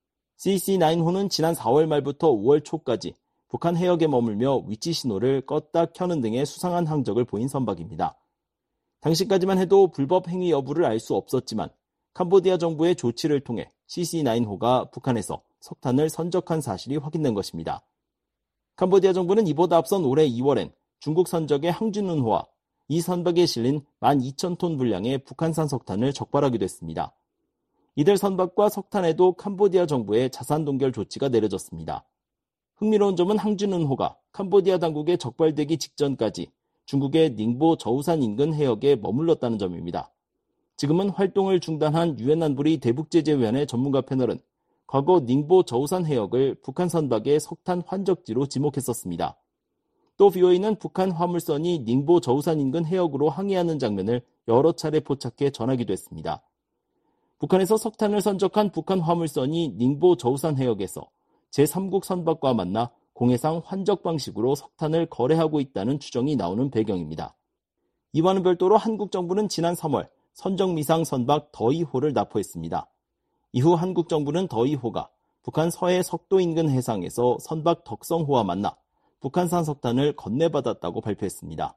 씨씨 나인호는 지난 사월 말부터 오월 초까지 북한 해역에 머물며 위치 신호를 껐다 켜는 등의 수상한 항적을 보인 선박입니다. 당시까지만 해도 불법 행위 여부를 알 수 없었지만 캄보디아 정부의 조치를 통해 씨씨 나인호가 북한에서 석탄을 선적한 사실이 확인된 것입니다. 캄보디아 정부는 이보다 앞선 올해 이월엔 중국 선적의 항준은호와 이 선박에 실린 만 이천 톤 분량의 북한산 석탄을 적발하기도 했습니다. 이들 선박과 석탄에도 캄보디아 정부의 자산 동결 조치가 내려졌습니다. 흥미로운 점은 항준은호가 캄보디아 당국에 적발되기 직전까지 중국의 닝보 저우산 인근 해역에 머물렀다는 점입니다. 지금은 활동을 중단한 유엔 안보리 대북제재위원회 전문가 패널은 과거 닝보 저우산 해역을 북한 선박의 석탄 환적지로 지목했었습니다. 또 비오이는 북한 화물선이 닝보 저우산 인근 해역으로 항해하는 장면을 여러 차례 포착해 전하기도 했습니다. 북한에서 석탄을 선적한 북한 화물선이 닝보 저우산 해역에서 제삼국 선박과 만나 공해상 환적 방식으로 석탄을 거래하고 있다는 추정이 나오는 배경입니다. 이와는 별도로 한국 정부는 지난 삼월 선정미상 선박 더이호를 납포했습니다. 이후 한국 정부는 더이호가 북한 서해 석도 인근 해상에서 선박 덕성호와 만나 북한산 석탄을 건네받았다고 발표했습니다.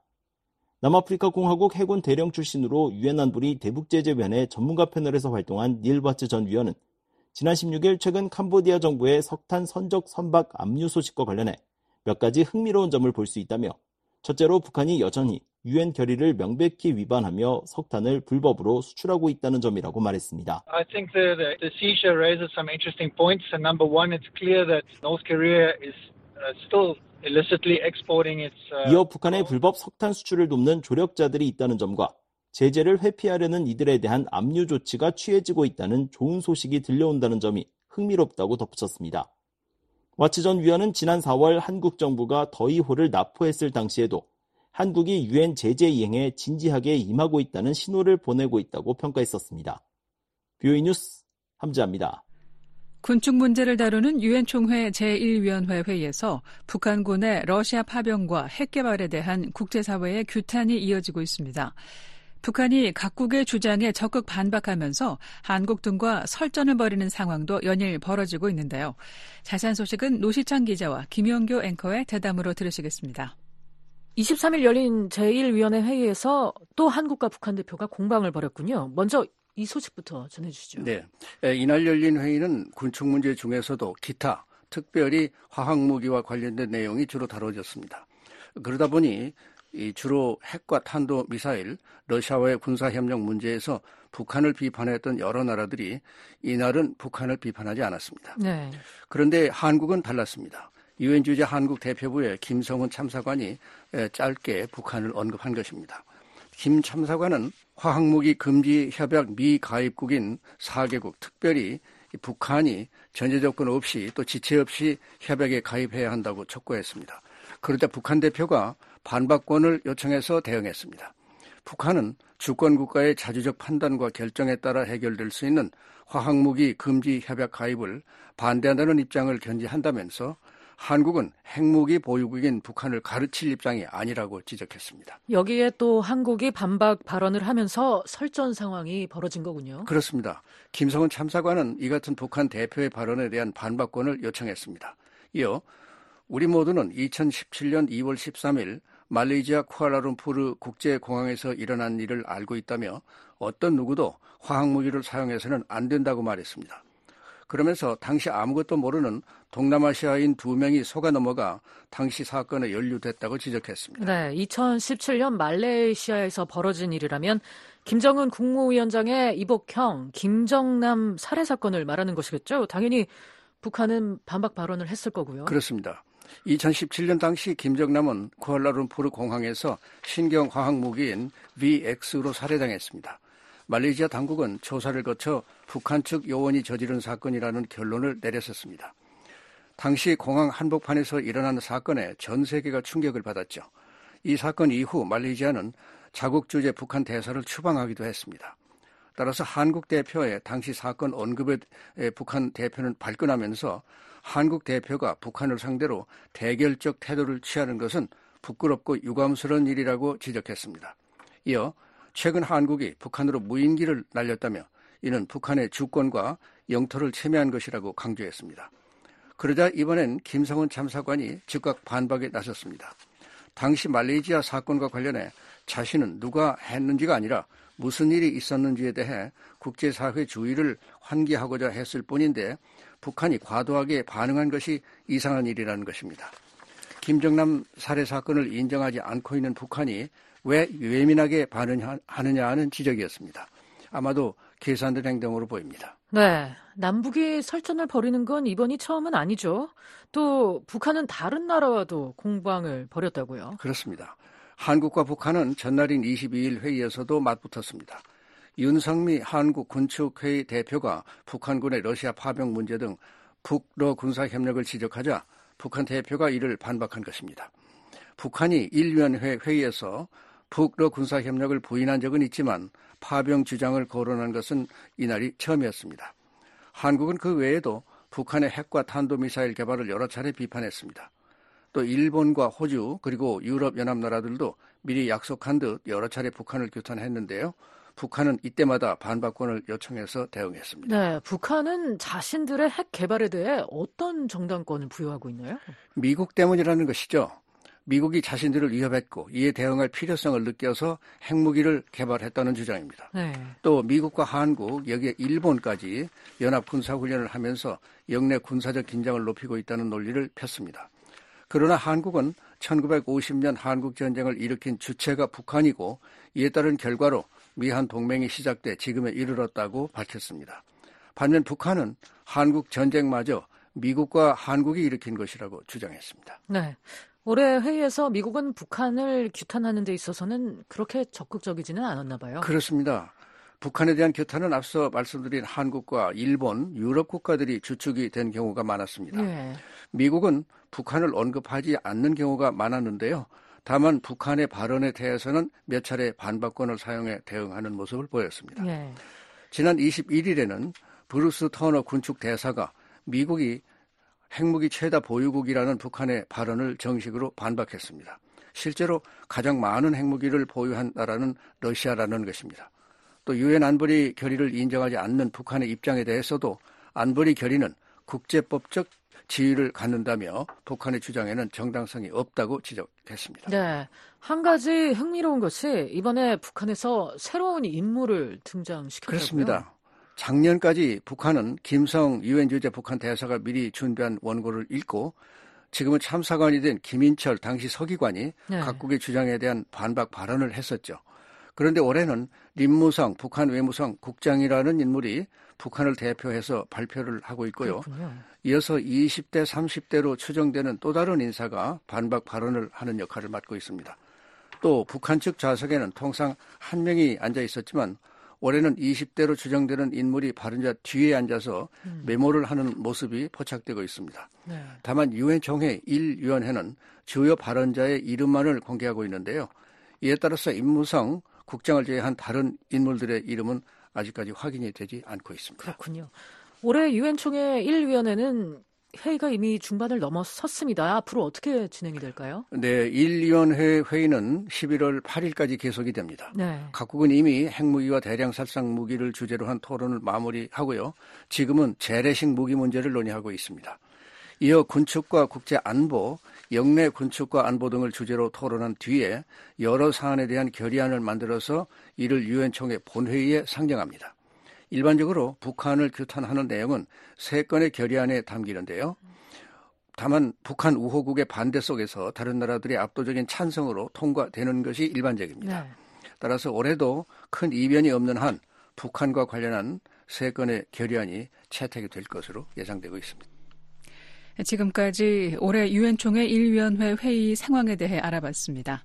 남아프리카 공화국 해군 대령 출신으로 유엔 안보리 대북제재위원회 전문가 패널에서 활동한 닐 바츠 전 위원은 지난 십육일 최근 캄보디아 정부의 석탄 선적 선박 압류 소식과 관련해 몇 가지 흥미로운 점을 볼 수 있다며 첫째로 북한이 여전히 유엔 결의를 명백히 위반하며 석탄을 불법으로 수출하고 있다는 점이라고 말했습니다. I think the, the, the seizure raises some interesting points. And number one, it's clear that North Korea is uh, still illicitly exporting its. Uh, 이어 북한의 불법 석탄 수출을 돕는 조력자들이 있다는 점과 제재를 회피하려는 이들에 대한 압류 조치가 취해지고 있다는 좋은 소식이 들려온다는 점이 흥미롭다고 덧붙였습니다. 와츠 전 위원은 지난 사월 한국 정부가 더이호를 납포했을 당시에도 한국이 유엔 제재 이행에 진지하게 임하고 있다는 신호를 보내고 있다고 평가했었습니다. 비오이 뉴스 함지아입니다. 군축 문제를 다루는 유엔 총회 제일 위원회 회의에서 북한군의 러시아 파병과 핵 개발에 대한 국제사회의 규탄이 이어지고 있습니다. 북한이 각국의 주장에 적극 반박하면서 한국 등과 설전을 벌이는 상황도 연일 벌어지고 있는데요. 자세한 소식은 노시창 기자와 김용교 앵커의 대담으로 들으시겠습니다. 이십삼일 열린 제일 위원회 회의에서 또 한국과 북한 대표가 공방을 벌였군요. 먼저 이 소식부터 전해주시죠. 네, 이날 열린 회의는 군축 문제 중에서도 기타, 특별히 화학무기와 관련된 내용이 주로 다뤄졌습니다. 그러다 보니 이 주로 핵과 탄도미사일, 러시아와의 군사협력 문제에서 북한을 비판했던 여러 나라들이 이날은 북한을 비판하지 않았습니다. 네. 그런데 한국은 달랐습니다. 유엔 주재 한국 대표부의 김성훈 참사관이 짧게 북한을 언급한 것입니다. 김 참사관은 화학무기 금지 협약 미가입국인 사 개국, 특별히 북한이 전제 조건 없이 또 지체 없이 협약에 가입해야 한다고 촉구했습니다. 그러자 북한 대표가 반박권을 요청해서 대응했습니다. 북한은 주권 국가의 자주적 판단과 결정에 따라 해결될 수 있는 화학무기 금지 협약 가입을 반대한다는 입장을 견지한다면서 한국은 핵무기 보유국인 북한을 가르칠 입장이 아니라고 지적했습니다. 여기에 또 한국이 반박 발언을 하면서 설전 상황이 벌어진 거군요. 그렇습니다. 김성은 참사관은 이 같은 북한 대표의 발언에 대한 반박권을 요청했습니다. 이어 우리 모두는 이천십칠 년 이월 십삼일 말레이시아 쿠알라룸푸르 국제공항에서 일어난 일을 알고 있다며 어떤 누구도 화학무기를 사용해서는 안 된다고 말했습니다. 그러면서 당시 아무것도 모르는 동남아시아인 두 명이 속아 넘어가 당시 사건에 연루됐다고 지적했습니다. 네, 이천십칠 년 말레이시아에서 벌어진 일이라면 김정은 국무위원장의 이복형 김정남 살해 사건을 말하는 것이겠죠. 당연히 북한은 반박 발언을 했을 거고요. 그렇습니다. 이천십칠 년 당시 김정남은 쿠알라룸푸르 공항에서 신경 화학무기인 브이엑스로 살해당했습니다. 말레이시아 당국은 조사를 거쳐 북한 측 요원이 저지른 사건이라는 결론을 내렸었습니다. 당시 공항 한복판에서 일어난 사건에 전 세계가 충격을 받았죠. 이 사건 이후 말레이시아는 자국 주재 북한 대사를 추방하기도 했습니다. 따라서 한국 대표의 당시 사건 언급에 북한 대표는 발끈하면서 한국 대표가 북한을 상대로 대결적 태도를 취하는 것은 부끄럽고 유감스러운 일이라고 지적했습니다. 이어 최근 한국이 북한으로 무인기를 날렸다며 이는 북한의 주권과 영토를 침해한 것이라고 강조했습니다. 그러자 이번엔 김성은 참사관이 즉각 반박에 나섰습니다. 당시 말레이시아 사건과 관련해 자신은 누가 했는지가 아니라 무슨 일이 있었는지에 대해 국제사회 주의를 환기하고자 했을 뿐인데 북한이 과도하게 반응한 것이 이상한 일이라는 것입니다. 김정남 살해 사건을 인정하지 않고 있는 북한이 왜 예민하게 반응하느냐 하는 지적이었습니다. 아마도 계산된 행동으로 보입니다. 네, 남북이 설전을 벌이는 건 이번이 처음은 아니죠. 또 북한은 다른 나라와도 공방을 벌였다고요. 그렇습니다. 한국과 북한은 전날인 이십이일 회의에서도 맞붙었습니다. 윤석미 한국 군축회의 대표가 북한군의 러시아 파병 문제 등 북러 군사협력을 지적하자 북한 대표가 이를 반박한 것입니다. 북한이 일 위원회 회의에서 북러 군사협력을 부인한 적은 있지만 파병 주장을 거론한 것은 이날이 처음이었습니다. 한국은 그 외에도 북한의 핵과 탄도미사일 개발을 여러 차례 비판했습니다. 또 일본과 호주 그리고 유럽연합 나라들도 미리 약속한 듯 여러 차례 북한을 규탄했는데요. 북한은 이때마다 반박권을 요청해서 대응했습니다. 네, 북한은 자신들의 핵 개발에 대해 어떤 정당권을 부여하고 있나요? 미국 때문이라는 것이죠. 미국이 자신들을 위협했고 이에 대응할 필요성을 느껴서 핵무기를 개발했다는 주장입니다. 네. 또 미국과 한국, 여기에 일본까지 연합 군사훈련을 하면서 영내 군사적 긴장을 높이고 있다는 논리를 폈습니다. 그러나 한국은 천구백오십 년 한국전쟁을 일으킨 주체가 북한이고 이에 따른 결과로 미한 동맹이 시작돼 지금에 이르렀다고 밝혔습니다. 반면 북한은 한국 전쟁마저 미국과 한국이 일으킨 것이라고 주장했습니다. 네. 올해 회의에서 미국은 북한을 규탄하는 데 있어서는 그렇게 적극적이지는 않았나 봐요. 그렇습니다. 북한에 대한 규탄은 앞서 말씀드린 한국과 일본, 유럽 국가들이 주축이 된 경우가 많았습니다. 네. 미국은 북한을 언급하지 않는 경우가 많았는데요. 다만 북한의 발언에 대해서는 몇 차례 반박권을 사용해 대응하는 모습을 보였습니다. 네. 지난 이십일일에는 브루스 터너 군축 대사가 미국이 핵무기 최다 보유국이라는 북한의 발언을 정식으로 반박했습니다. 실제로 가장 많은 핵무기를 보유한 나라는 러시아라는 것입니다. 또 유엔 안보리 결의를 인정하지 않는 북한의 입장에 대해서도 안보리 결의는 국제법적 지위를 갖는다며 북한의 주장에는 정당성이 없다고 지적했습니다. 네, 한 가지 흥미로운 것이 이번에 북한에서 새로운 인물을 등장시켰다고요? 그렇습니다. 작년까지 북한은 김성 유엔 주재 북한 대사가 미리 준비한 원고를 읽고 지금은 참사관이 된 김인철 당시 서기관이 네. 각국의 주장에 대한 반박 발언을 했었죠. 그런데 올해는 림무성 북한 외무성 국장이라는 인물이 북한을 대표해서 발표를 하고 있고요. 그렇군요. 이어서 이십 대, 삼십 대로 추정되는 또 다른 인사가 반박 발언을 하는 역할을 맡고 있습니다. 또 북한 측 좌석에는 통상 한 명이 앉아 있었지만 올해는 이십 대로 추정되는 인물이 발언자 뒤에 앉아서 음. 메모를 하는 모습이 포착되고 있습니다. 네. 다만 유엔 총회 일 위원회는 주요 발언자의 이름만을 공개하고 있는데요. 이에 따라서 임무상 국장을 제외한 다른 인물들의 이름은 아직까지 확인이 되지 않고 있습니다. 그렇군요. 올해 유엔 총회 일 위원회는 회의가 이미 중반을 넘어섰습니다. 앞으로 어떻게 진행이 될까요? 네, 일 위원회 회의는 십일월 팔일까지 계속이 됩니다. 네. 각국은 이미 핵무기와 대량 살상 무기를 주제로 한 토론을 마무리하고요. 지금은 재래식 무기 문제를 논의하고 있습니다. 이어 군축과 국제안보, 영내 군축과 안보 등을 주제로 토론한 뒤에 여러 사안에 대한 결의안을 만들어서 이를 유엔 총회 본회의에 상정합니다. 일반적으로 북한을 규탄하는 내용은 세 건의 결의안에 담기는데요. 다만 북한 우호국의 반대 속에서 다른 나라들의 압도적인 찬성으로 통과되는 것이 일반적입니다. 네. 따라서 올해도 큰 이변이 없는 한 북한과 관련한 세 건의 결의안이 채택이 될 것으로 예상되고 있습니다. 지금까지 올해 유엔 총회 일 위원회 회의 상황에 대해 알아봤습니다.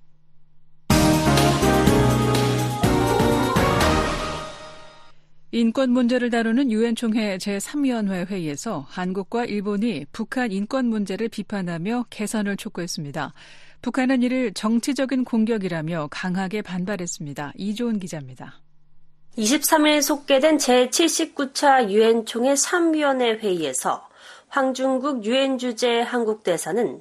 인권 문제를 다루는 유엔 총회 제삼 위원회 회의에서 한국과 일본이 북한 인권 문제를 비판하며 개선을 촉구했습니다. 북한은 이를 정치적인 공격이라며 강하게 반발했습니다. 이조은 기자입니다. 이십삼일 속개된 제칠십구 차 유엔 총회 삼 위원회 회의에서 황중국 유엔 주재 한국 대사는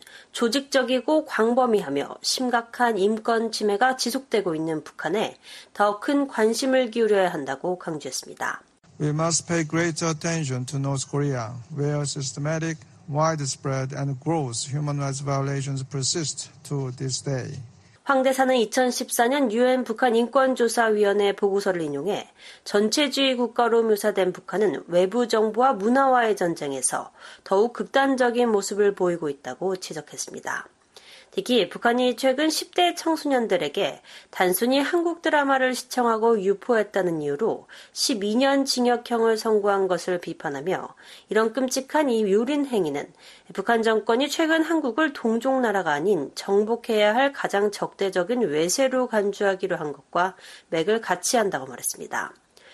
조직적이고 광범위하며 심각한 인권 침해가 지속되고 있는 북한에 더 큰 관심을 기울여야 한다고 강조했습니다. We must pay greater attention to North Korea, where systematic, widespread and gross human rights violations persist to this day. 황 대사는 이천십사년 유엔 북한 인권조사위원회 보고서를 인용해 전체주의 국가로 묘사된 북한은 외부 정부와 문화와의 전쟁에서 더욱 극단적인 모습을 보이고 있다고 지적했습니다. 특히 북한이 최근 십 대 청소년들에게 단순히 한국 드라마를 시청하고 유포했다는 이유로 십이 년 징역형을 선고한 것을 비판하며 이런 끔찍한 이 유린 행위는 북한 정권이 최근 한국을 동족나라가 아닌 정복해야 할 가장 적대적인 외세로 간주하기로 한 것과 맥을 같이 한다고 말했습니다.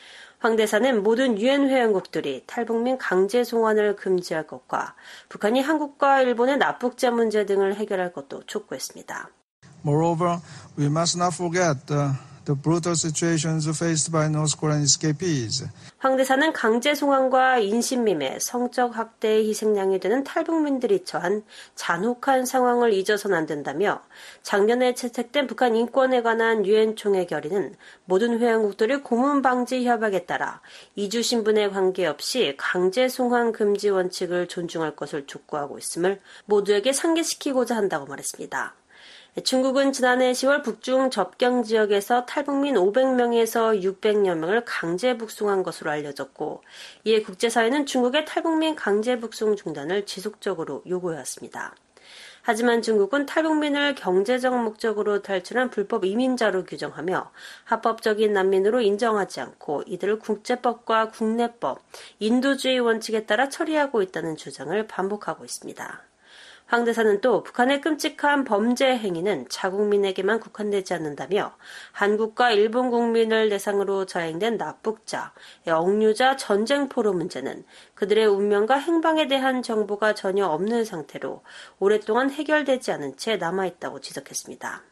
황 대사는 모든 유엔 회원국들이 탈북민 강제 송환을 금지할 것과 북한이 한국과 일본의 납북자 문제 등을 해결할 것도 촉구했습니다. Moreover, we must not forget the, the brutal situations faced by North Korean escapees. 황 대사는 강제 송환과 인신미매, 성적 학대의 희생양이 되는 탈북민들이 처한 잔혹한 상황을 잊어서는 안 된다며 작년에 채택된 북한 인권에 관한 유엔 총회 결의는 모든 회원국들의 고문 방지 협약에 따라 이주 신분에 관계없이 강제 송환 금지 원칙을 존중할 것을 촉구하고 있음을 모두에게 상기시키고자 한다고 말했습니다. 중국은 지난해 시월 북중 접경 지역에서 탈북민 오백 명에서 육백여 명을 강제 북송한 것으로 알려졌고 이에 국제사회는 중국의 탈북민 강제 북송 중단을 지속적으로 요구해왔습니다. 하지만 중국은 탈북민을 경제적 목적으로 탈출한 불법 이민자로 규정하며 합법적인 난민으로 인정하지 않고 이들을 국제법과 국내법, 인도주의 원칙에 따라 처리하고 있다는 주장을 반복하고 있습니다. 황 대사는 또 북한의 끔찍한 범죄 행위는 자국민에게만 국한되지 않는다며 한국과 일본 국민을 대상으로 자행된 납북자, 억류자, 전쟁포로 문제는 그들의 운명과 행방에 대한 정보가 전혀 없는 상태로 오랫동안 해결되지 않은 채 남아있다고 지적했습니다.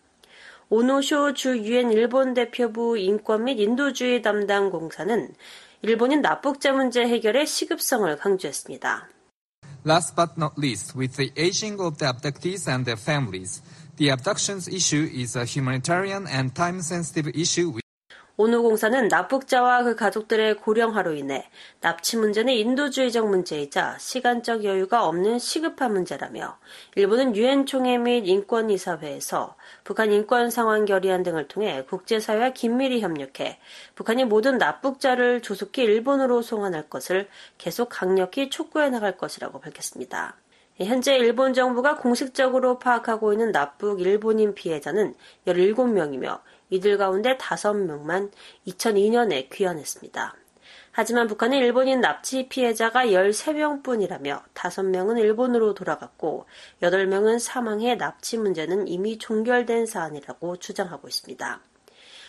오노쇼 주 유엔 일본 대표부 인권 및 인도주의 담당 공사는 일본인 납북자 문제 해결의 시급성을 강조했습니다. Last but not least, with the aging of the abductees and their families, the abductions issue is a humanitarian and time-sensitive issue. 오노 공사는 납북자와 그 가족들의 고령화로 인해 납치 문제는 인도주의적 문제이자 시간적 여유가 없는 시급한 문제라며 일본은 유엔 총회 및 인권이사회에서 북한 인권 상황 결의안 등을 통해 국제사회와 긴밀히 협력해 북한이 모든 납북자를 조속히 일본으로 송환할 것을 계속 강력히 촉구해 나갈 것이라고 밝혔습니다. 현재 일본 정부가 공식적으로 파악하고 있는 납북 일본인 피해자는 열일곱 명이며 이들 가운데 다섯 명만 이천이 년에 귀환했습니다. 하지만 북한은 일본인 납치 피해자가 열세 명뿐이라며 다섯 명은 일본으로 돌아갔고 여덟 명은 사망해 납치 문제는 이미 종결된 사안이라고 주장하고 있습니다.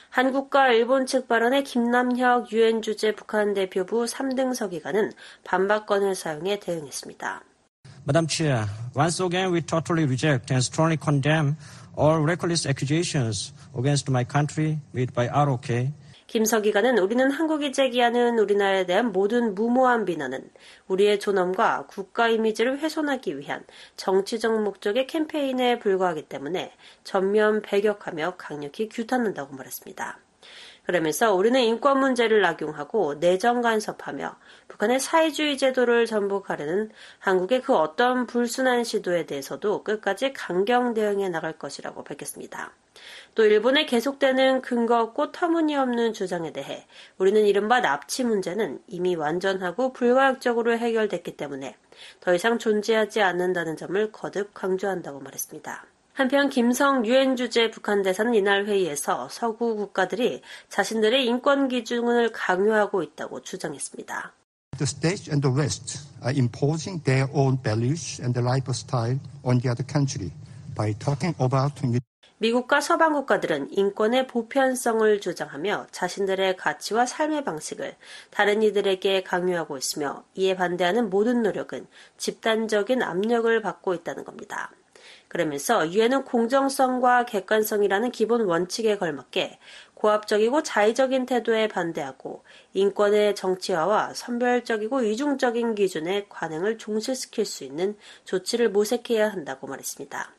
한국과 일본 측 발언에 김남혁 유엔 주재 북한 대표부 삼 등 서기관은 반박권을 사용해 대응했습니다. Madam Chair, once again we totally reject and strongly condemn all reckless accusations against my country made by 알오케이. 김 서기관은 우리는 한국이 제기하는 우리나라에 대한 모든 무모한 비난은 우리의 존엄과 국가 이미지를 훼손하기 위한 정치적 목적의 캠페인에 불과하기 때문에 전면 배격하며 강력히 규탄한다고 말했습니다. 그러면서 우리는 인권 문제를 악용하고 내정 간섭하며 북한의 사회주의 제도를 전복하려는 한국의 그 어떤 불순한 시도에 대해서도 끝까지 강경 대응해 나갈 것이라고 밝혔습니다. 또 일본의 계속되는 근거 없고 터무니없는 주장에 대해 우리는 이른바 납치 문제는 이미 완전하고 불가역적으로 해결됐기 때문에 더 이상 존재하지 않는다는 점을 거듭 강조한다고 말했습니다. 한편 김성 유엔 주재 북한 대사는 이날 회의에서 서구 국가들이 자신들의 인권 기준을 강요하고 있다고 주장했습니다. The States and the West are imposing their own values and lifestyle on the other country by talking about 미국과 서방 국가들은 인권의 보편성을 주장하며 자신들의 가치와 삶의 방식을 다른 이들에게 강요하고 있으며 이에 반대하는 모든 노력은 집단적인 압력을 받고 있다는 겁니다. 그러면서 유엔은 공정성과 객관성이라는 기본 원칙에 걸맞게 고압적이고 자의적인 태도에 반대하고 인권의 정치화와 선별적이고 이중적인 기준에 관행을 종식시킬 수 있는 조치를 모색해야 한다고 말했습니다.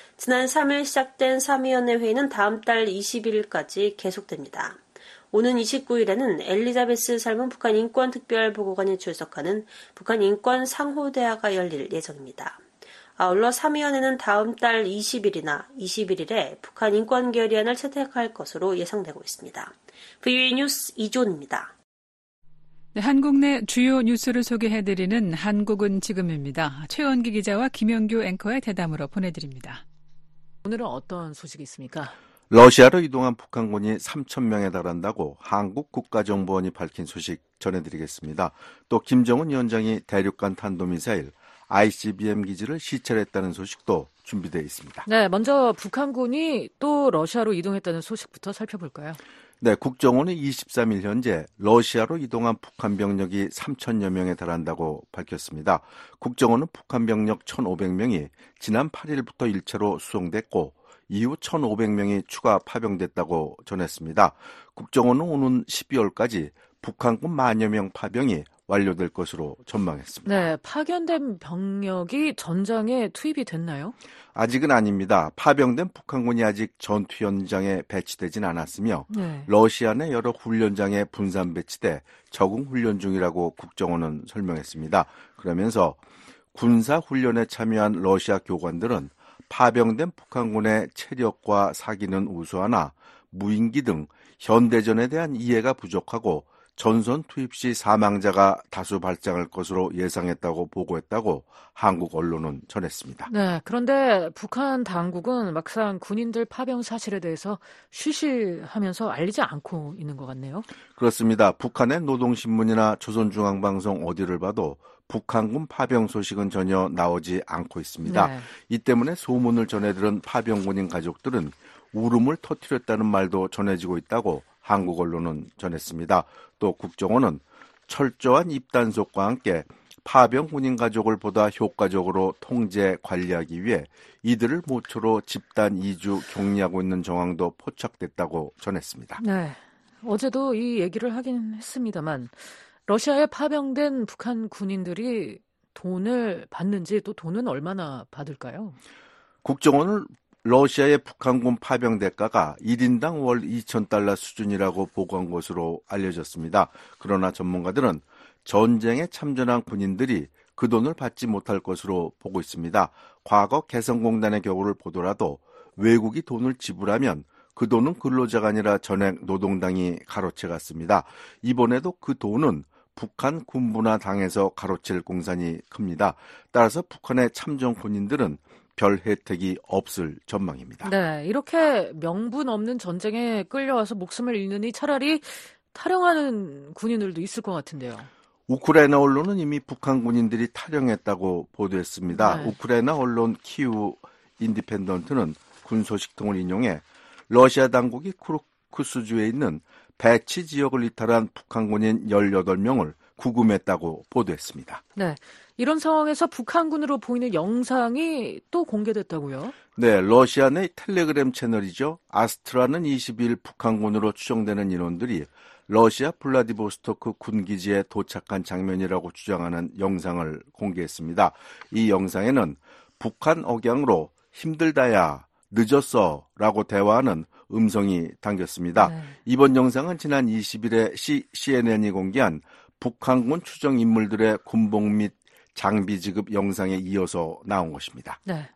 지난 삼 일 시작된 삼위원회 회의는 다음 달 이십일 일까지 계속됩니다. 오는 이십구 일에는 엘리자베스 삶은 북한 인권특별보고관이 출석하는 북한 인권상호대화가 열릴 예정입니다. 아울러 삼위원회는 다음 달 이십 일이나 이십일 일에 북한 인권결의안을 채택할 것으로 예상되고 있습니다. 브이오에이 뉴스 이존입니다. 네, 한국 내 주요 뉴스를 소개해드리는 한국은 지금입니다. 최원기 기자와 김영규 앵커의 대담으로 보내드립니다. 오늘은 어떤 소식이 있습니까? 러시아로 이동한 북한군이 삼천 명에 달한다고 한국 국가정보원이 밝힌 소식 전해드리겠습니다. 또 김정은 위원장이 대륙간 탄도미사일 아이씨비엠 기지를 시찰했다는 소식도 준비되어 있습니다. 네, 먼저 북한군이 또 러시아로 이동했다는 소식부터 살펴볼까요? 네, 국정원은 이십삼 일 현재 러시아로 이동한 북한 병력이 삼천여 명에 달한다고 밝혔습니다. 국정원은 북한 병력 천오백 명이 지난 팔 일부터 일차로 수송됐고 이후 천오백 명이 추가 파병됐다고 전했습니다. 국정원은 오는 십이월까지 북한군 만여 명 파병이 완료될 것으로 전망했습니다. 네, 파견된 병력이 전장에 투입이 됐나요? 아직은 아닙니다. 파병된 북한군이 아직 전투 현장에 배치되진 않았으며 네. 러시아 내 여러 훈련장에 분산 배치돼 적응 훈련 중이라고 국정원은 설명했습니다. 그러면서 군사 훈련에 참여한 러시아 교관들은 파병된 북한군의 체력과 사기는 우수하나 무인기 등 현대전에 대한 이해가 부족하고 전선 투입 시 사망자가 다수 발생할 것으로 예상했다고 보고했다고 한국 언론은 전했습니다. 네, 그런데 북한 당국은 막상 군인들 파병 사실에 대해서 쉬쉬하면서 알리지 않고 있는 것 같네요. 그렇습니다. 북한의 노동신문이나 조선중앙방송 어디를 봐도 북한군 파병 소식은 전혀 나오지 않고 있습니다. 네. 이 때문에 소문을 전해들은 파병군인 가족들은 울음을 터뜨렸다는 말도 전해지고 있다고 한국 언론은 전했습니다. 또 국정원은 철저한 입단속과 함께 파병 군인 가족을 보다 효과적으로 통제 관리하기 위해 이들을 모처로 집단 이주 격리하고 있는 정황도 포착됐다고 전했습니다. 네, 어제도 이 얘기를 하긴 했습니다만 러시아에 파병된 북한 군인들이 돈을 받는지 또 돈은 얼마나 받을까요? 국정원은 러시아의 북한군 파병 대가가 일 인당 월 이천 달러 수준이라고 보고한 것으로 알려졌습니다. 그러나 전문가들은 전쟁에 참전한 군인들이 그 돈을 받지 못할 것으로 보고 있습니다. 과거 개성공단의 경우를 보더라도 외국이 돈을 지불하면 그 돈은 근로자가 아니라 전액 노동당이 가로채갔습니다. 이번에도 그 돈은 북한 군부나 당에서 가로챌 공산이 큽니다. 따라서 북한의 참전 군인들은 별 혜택이 없을 전망입니다. 네, 이렇게 명분 없는 전쟁에 끌려와서 목숨을 잃느니 차라리 탈영하는 군인들도 있을 것 같은데요. 우크라이나 언론은 이미 북한 군인들이 탈영했다고 보도했습니다. 네. 우크라이나 언론 키우 인디펜던트는 군 소식통을 인용해 러시아 당국이 쿠스주에 있는 배치 지역을 이탈한 북한군인 열여덟 명을 구금했다고 보도했습니다. 네, 이런 상황에서 북한군으로 보이는 영상이 또 공개됐다고요? 네, 러시아 내 텔레그램 채널이죠. 아스트라는 이십 일 북한군으로 추정되는 인원들이 러시아 블라디보스토크 군기지에 도착한 장면이라고 주장하는 영상을 공개했습니다. 이 영상에는 북한 억양으로 힘들다야, 늦었어 라고 대화하는 음성이 담겼습니다. 네. 이번 영상은 지난 이십 일에 씨엔엔이 공개한 북한군 추정 인물들의 군복 및 장비 지급 영상에 이어서 나온 것입니다. 네.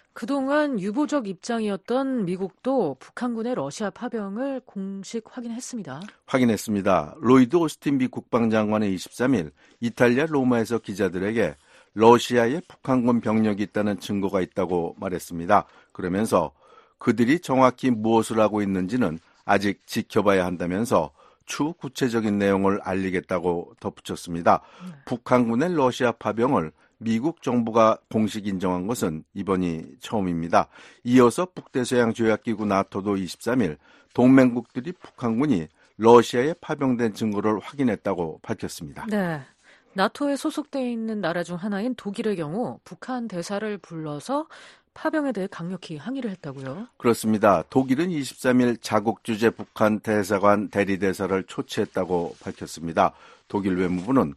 그동안 유보적 입장이었던 미국도 북한군의 러시아 파병을 공식 확인했습니다. 확인했습니다. 로이드 오스틴 미 국방장관은 이십삼 일 이탈리아 로마에서 기자들에게 러시아에 북한군 병력이 있다는 증거가 있다고 말했습니다. 그러면서 그들이 정확히 무엇을 하고 있는지는 아직 지켜봐야 한다면서 추후 구체적인 내용을 알리겠다고 덧붙였습니다. 네. 북한군의 러시아 파병을 미국 정부가 공식 인정한 것은 이번이 처음입니다. 이어서 북대서양 조약기구 나토도 이십삼 일 동맹국들이 북한군이 러시아에 파병된 증거를 확인했다고 밝혔습니다. 네, 나토에 소속되어 있는 나라 중 하나인 독일의 경우 북한 대사를 불러서 파병에 대해 강력히 항의를 했다고요? 그렇습니다. 독일은 이십삼 일 자국 주재 북한 대사관 대리대사를 초치했다고 밝혔습니다. 독일 외무부는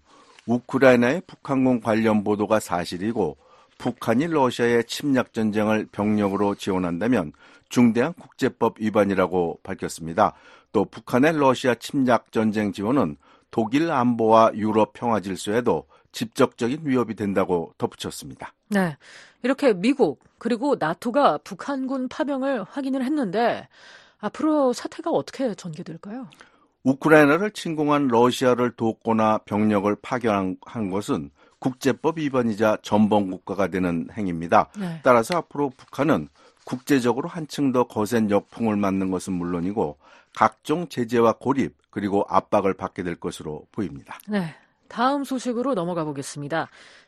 우크라이나의 북한군 관련 보도가 사실이고 북한이 러시아의 침략 전쟁을 병력으로 지원한다면 중대한 국제법 위반이라고 밝혔습니다. 또 북한의 러시아 침략 전쟁 지원은 독일 안보와 유럽 평화 질서에도 직접적인 위협이 된다고 덧붙였습니다. 네, 이렇게 미국 그리고 나토가 북한군 파병을 확인을 했는데 앞으로 사태가 어떻게 전개될까요? 우크라이나를 침공한 러시아를 돕거나 병력을 파견한 것은 국제법 위반이자 전범 국가가 되는 행위입니다. 네. 따라서 앞으로 북한은 국제적으로 한층 더 거센 역풍을 맞는 것은 물론이고 각종 제재와 고립 그리고 압박을 받게 될 것으로 보입니다. 네, 다음 소식으로 넘어가 보겠습니다.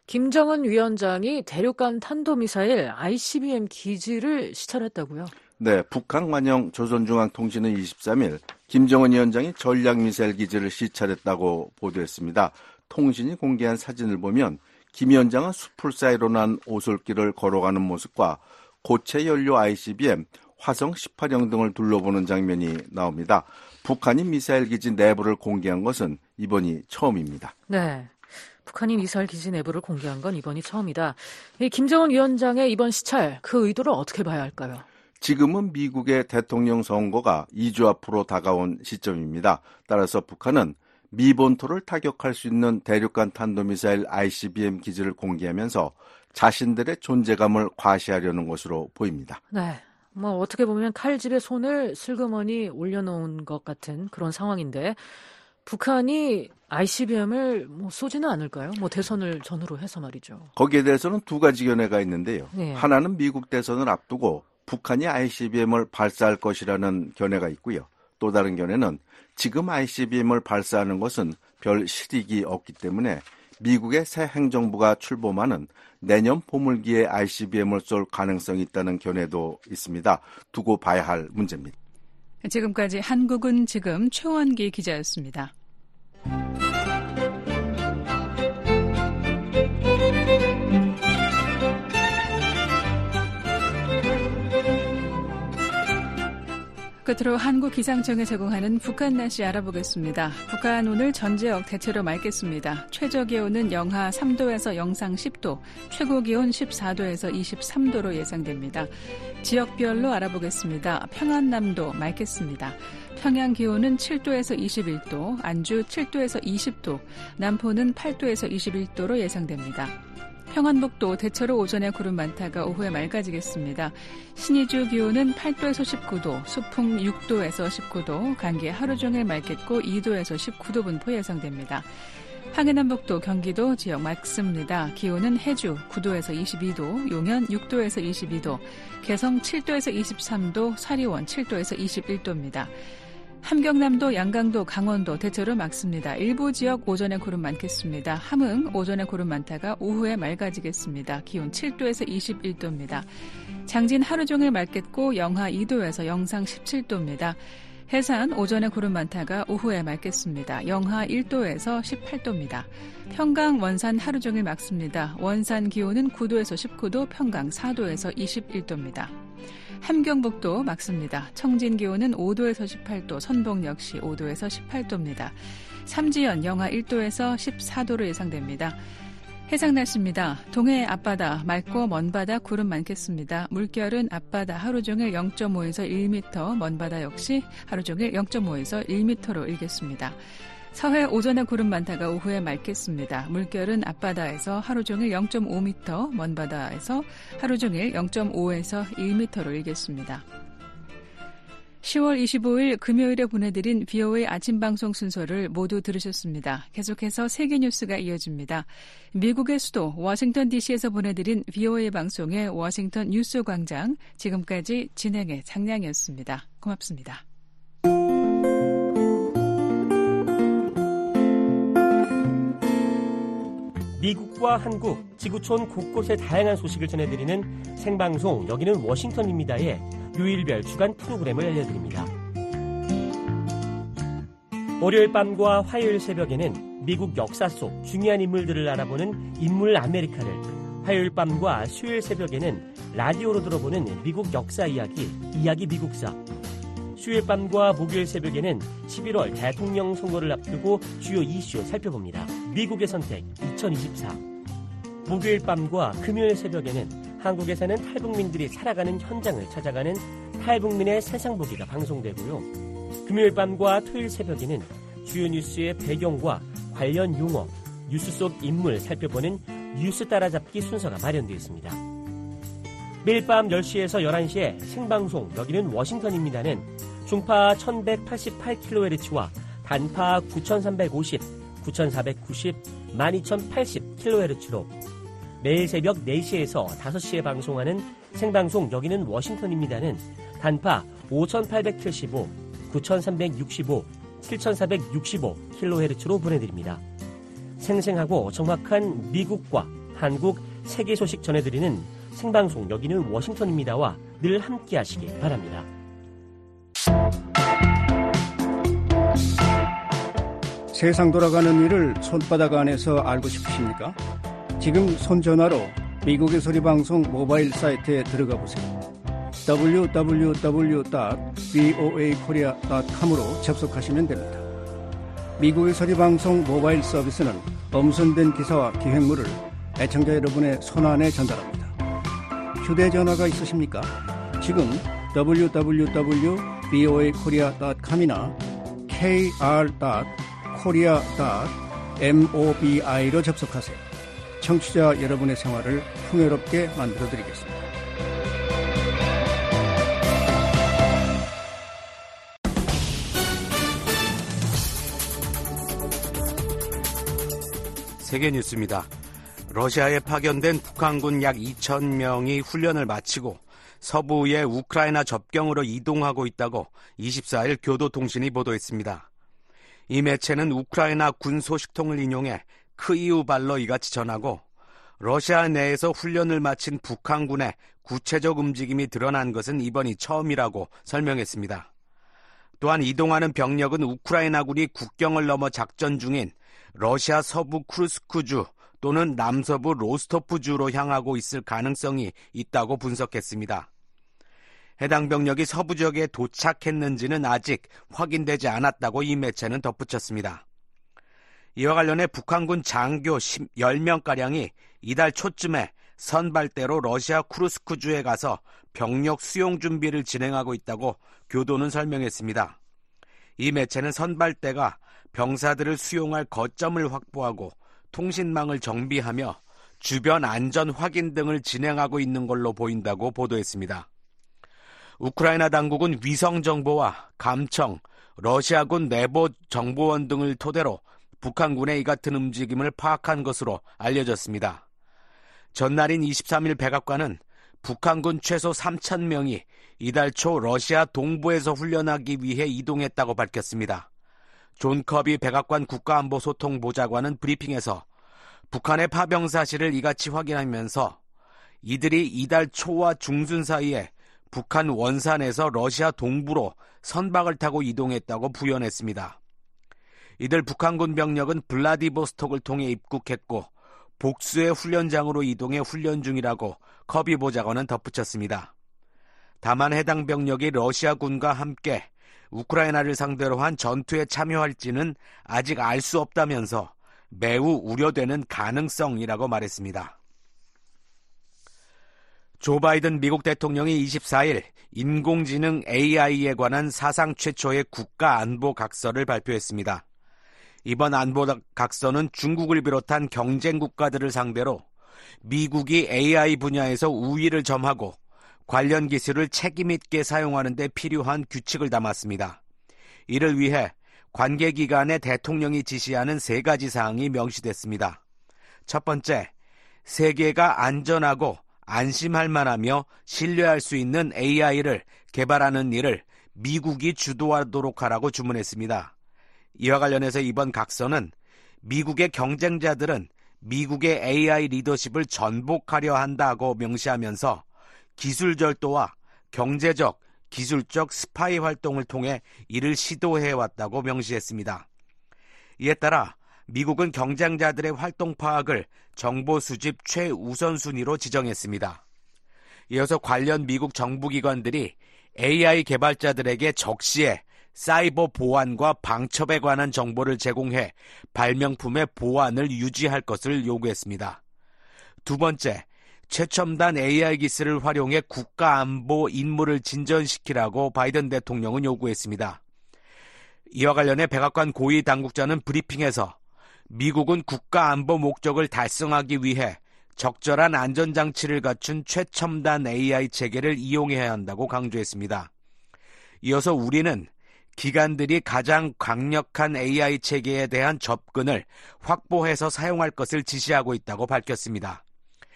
김정은 위원장이 대륙간 탄도미사일 아이씨비엠 기지를 시찰했다고요? 네, 북한 관영 조선중앙통신은 이십삼 일 김정은 위원장이 전략미사일 기지를 시찰했다고 보도했습니다. 통신이 공개한 사진을 보면 김 위원장은 숲을 사이로 난 오솔길을 걸어가는 모습과 고체 연료 아이씨비엠, 화성 십팔형 등을 둘러보는 장면이 나옵니다. 북한이 미사일 기지 내부를 공개한 것은 이번이 처음입니다. 네, 북한이 미사일 기지 내부를 공개한 건 이번이 처음이다. 이 김정은 위원장의 이번 시찰, 그 의도를 어떻게 봐야 할까요? 지금은 미국의 대통령 선거가 이 주 앞으로 다가온 시점입니다. 따라서 북한은 미 본토를 타격할 수 있는 대륙간 탄도미사일 아이씨비엠 기지를 공개하면서 자신들의 존재감을 과시하려는 것으로 보입니다. 네, 뭐 어떻게 보면 칼집에 손을 슬그머니 올려놓은 것 같은 그런 상황인데 북한이 아이씨비엠을 뭐 쏘지는 않을까요? 뭐 대선을 전후로 해서 말이죠. 거기에 대해서는 두 가지 견해가 있는데요. 네. 하나는 미국 대선을 앞두고 북한이 아이씨비엠을 발사할 것이라는 견해가 있고요. 또 다른 견해는 지금 아이씨비엠을 발사하는 것은 별 실익이 없기 때문에 미국의 새 행정부가 출범하는 내년 봄을기에 아이씨비엠을 쏠 가능성이 있다는 견해도 있습니다. 두고 봐야 할 문제입니다. 지금까지 한국은 지금 최원기 기자였습니다. 끝으로 한국기상청에 제공하는 북한 날씨 알아보겠습니다. 북한 오늘 전 지역 대체로 맑겠습니다. 최저기온은 영하 삼 도에서 영상 십 도, 최고기온 십사 도에서 이십삼 도로 예상됩니다. 지역별로 알아보겠습니다. 평안남도 맑겠습니다. 평양 기온은 칠 도에서 이십일 도, 안주 칠 도에서 이십 도, 남포는 팔 도에서 이십일 도로 예상됩니다. 평안북도 대체로 오전에 구름 많다가 오후에 맑아지겠습니다. 신의주 기온은 팔 도에서 십구 도, 수풍 육 도에서 십구 도, 간기 하루 종일 맑겠고 이 도에서 십구 도 분포 예상됩니다. 황해남북도 경기도 지역 맑습니다. 기온은 해주 구 도에서 이십이 도, 용현 육 도에서 이십이 도, 개성 칠 도에서 이십삼 도, 사리원 칠 도에서 이십일 도입니다. 함경남도, 양강도, 강원도 대체로 맑습니다. 일부 지역 오전에 구름 많겠습니다. 함흥 오전에 구름 많다가 오후에 맑아지겠습니다. 기온 칠 도에서 이십일 도입니다. 장진 하루 종일 맑겠고 영하 이 도에서 영상 십칠 도입니다. 해산 오전에 구름 많다가 오후에 맑겠습니다. 영하 일 도에서 십팔 도입니다. 평강, 원산 하루 종일 맑습니다. 원산 기온은 구 도에서 십구 도, 평강 사 도에서 이십일 도입니다. 함경북도 맑습니다. 청진 기온은 오 도에서 십팔 도, 선봉 역시 오 도에서 십팔 도입니다. 삼지연 영하 일 도에서 십사 도로 예상됩니다. 해상 날씨입니다. 동해 앞바다 맑고 먼바다 구름 많겠습니다. 물결은 앞바다 하루 종일 영 점 오에서 일 미터, 먼바다 역시 하루 종일 영 점 오에서 일 미터로 일겠습니다. 서해 오전에 구름 많다가 오후에 맑겠습니다. 물결은 앞바다에서 하루 종일 영 점 오 미터, 먼바다에서 하루 종일 영 점 오에서 일 미터로 일겠습니다. 시월 이십오일 금요일에 보내드린 비오에이 아침 방송 순서를 모두 들으셨습니다. 계속해서 세계 뉴스가 이어집니다. 미국의 수도 워싱턴 디씨에서 보내드린 비오에이 방송의 워싱턴 뉴스 광장, 지금까지 진행의 장량이었습니다. 고맙습니다. 미국과 한국, 지구촌 곳곳의 다양한 소식을 전해드리는 생방송 여기는 워싱턴입니다의 요일별 주간 프로그램을 알려드립니다. 월요일 밤과 화요일 새벽에는 미국 역사 속 중요한 인물들을 알아보는 인물 아메리카를, 화요일 밤과 수요일 새벽에는 라디오로 들어보는 미국 역사 이야기, 이야기 미국사, 수요일 밤과 목요일 새벽에는 십일월 대통령 선거를 앞두고 주요 이슈 살펴봅니다. 미국의 선택 이천이십사. 목요일 밤과 금요일 새벽에는 한국에 사는 탈북민들이 살아가는 현장을 찾아가는 탈북민의 세상보기가 방송되고요. 금요일 밤과 토요일 새벽에는 주요 뉴스의 배경과 관련 용어, 뉴스 속 인물 살펴보는 뉴스 따라잡기 순서가 마련되어 있습니다. 매일 밤 열 시에서 열한 시에 생방송 여기는 워싱턴입니다는 중파 천백팔십팔 킬로헤르츠와 단파 구천삼백오십, 구천사백구십, 만 이천팔십 킬로헤르츠로 매일 새벽 네 시에서 다섯 시에 방송하는 생방송 여기는 워싱턴입니다는 단파 오천팔백칠십오, 구천삼백육십오, 칠천사백육십오 킬로헤르츠로 보내드립니다. 생생하고 정확한 미국과 한국, 세계 소식 전해드리는 생방송 여기는 워싱턴입니다와 늘 함께 하시기 바랍니다. 세상 돌아가는 일을 손바닥 안에서 알고 싶으십니까? 지금 손전화로 미국의 소리방송 모바일 사이트에 들어가 보세요. 더블유 더블유 더블유 닷 브이오에이 코리아 닷 컴으로 접속하시면 됩니다. 미국의 소리방송 모바일 서비스는 엄선된 기사와 기획물을 애청자 여러분의 손안에 전달합니다. 휴대전화가 있으십니까? 지금 더블유 더블유 더블유 닷 브이오에이 코리아 닷 컴이나 케이알 닷 코리아 닷 모비로 접속하세요. 청취자 여러분의 생활을 풍요롭게 만들어드리겠습니다. 세계 뉴스입니다. 러시아에 파견된 북한군 약 이천 명이 훈련을 마치고 서부의 우크라이나 접경으로 이동하고 있다고 이십사일 교도통신이 보도했습니다. 이 매체는 우크라이나 군 소식통을 인용해 크이우 발로 이같이 전하고, 러시아 내에서 훈련을 마친 북한군의 구체적 움직임이 드러난 것은 이번이 처음이라고 설명했습니다. 또한 이동하는 병력은 우크라이나군이 국경을 넘어 작전 중인 러시아 서부 쿠르스크주 또는 남서부 로스토프주로 향하고 있을 가능성이 있다고 분석했습니다. 해당 병력이 서부 지역에 도착했는지는 아직 확인되지 않았다고 이 매체는 덧붙였습니다. 이와 관련해 북한군 장교 십 명가량이 이달 초쯤에 선발대로 러시아 쿠르스크주에 가서 병력 수용 준비를 진행하고 있다고 교도는 설명했습니다. 이 매체는 선발대가 병사들을 수용할 거점을 확보하고 통신망을 정비하며 주변 안전 확인 등을 진행하고 있는 걸로 보인다고 보도했습니다. 우크라이나 당국은 위성 정보와 감청, 러시아군 내부 정보원 등을 토대로 북한군의 이 같은 움직임을 파악한 것으로 알려졌습니다. 전날인 이십삼일 백악관은 북한군 최소 삼천 명이 이달 초 러시아 동부에서 훈련하기 위해 이동했다고 밝혔습니다. 존 커비 백악관 국가안보소통보좌관은 브리핑에서 북한의 파병 사실을 이같이 확인하면서 이들이 이달 초와 중순 사이에 북한 원산에서 러시아 동부로 선박을 타고 이동했다고 부연했습니다. 이들 북한군 병력은 블라디보스톡을 통해 입국했고 복수의 훈련장으로 이동해 훈련 중이라고 커비 보좌관은 덧붙였습니다. 다만 해당 병력이 러시아군과 함께 우크라이나를 상대로 한 전투에 참여할지는 아직 알 수 없다면서 매우 우려되는 가능성이라고 말했습니다. 조 바이든 미국 대통령이 이십사일 인공지능 에이아이에 관한 사상 최초의 국가안보각서를 발표했습니다. 이번 안보각서는 중국을 비롯한 경쟁 국가들을 상대로 미국이 에이아이 분야에서 우위를 점하고 관련 기술을 책임있게 사용하는 데 필요한 규칙을 담았습니다. 이를 위해 관계기관의 대통령이 지시하는 세 가지 사항이 명시됐습니다. 첫 번째, 세계가 안전하고 안심할 만하며 신뢰할 수 있는 에이아이를 개발하는 일을 미국이 주도하도록 하라고 주문했습니다. 이와 관련해서 이번 각서는 미국의 경쟁자들은 미국의 에이아이 리더십을 전복하려 한다고 명시하면서 기술 절도와 경제적, 기술적 스파이 활동을 통해 이를 시도해왔다고 명시했습니다. 이에 따라 미국은 경쟁자들의 활동 파악을 정보 수집 최우선 순위로 지정했습니다. 이어서 관련 미국 정부기관들이 에이아이 개발자들에게 적시에 사이버 보안과 방첩에 관한 정보를 제공해 발명품의 보안을 유지할 것을 요구했습니다. 두 번째, 최첨단 에이아이 기술을 활용해 국가안보 임무를 진전시키라고 바이든 대통령은 요구했습니다. 이와 관련해 백악관 고위 당국자는 브리핑에서 미국은 국가안보 목적을 달성하기 위해 적절한 안전장치를 갖춘 최첨단 에이아이 체계를 이용해야 한다고 강조했습니다. 이어서 우리는 기관들이 가장 강력한 에이아이 체계에 대한 접근을 확보해서 사용할 것을 지시하고 있다고 밝혔습니다.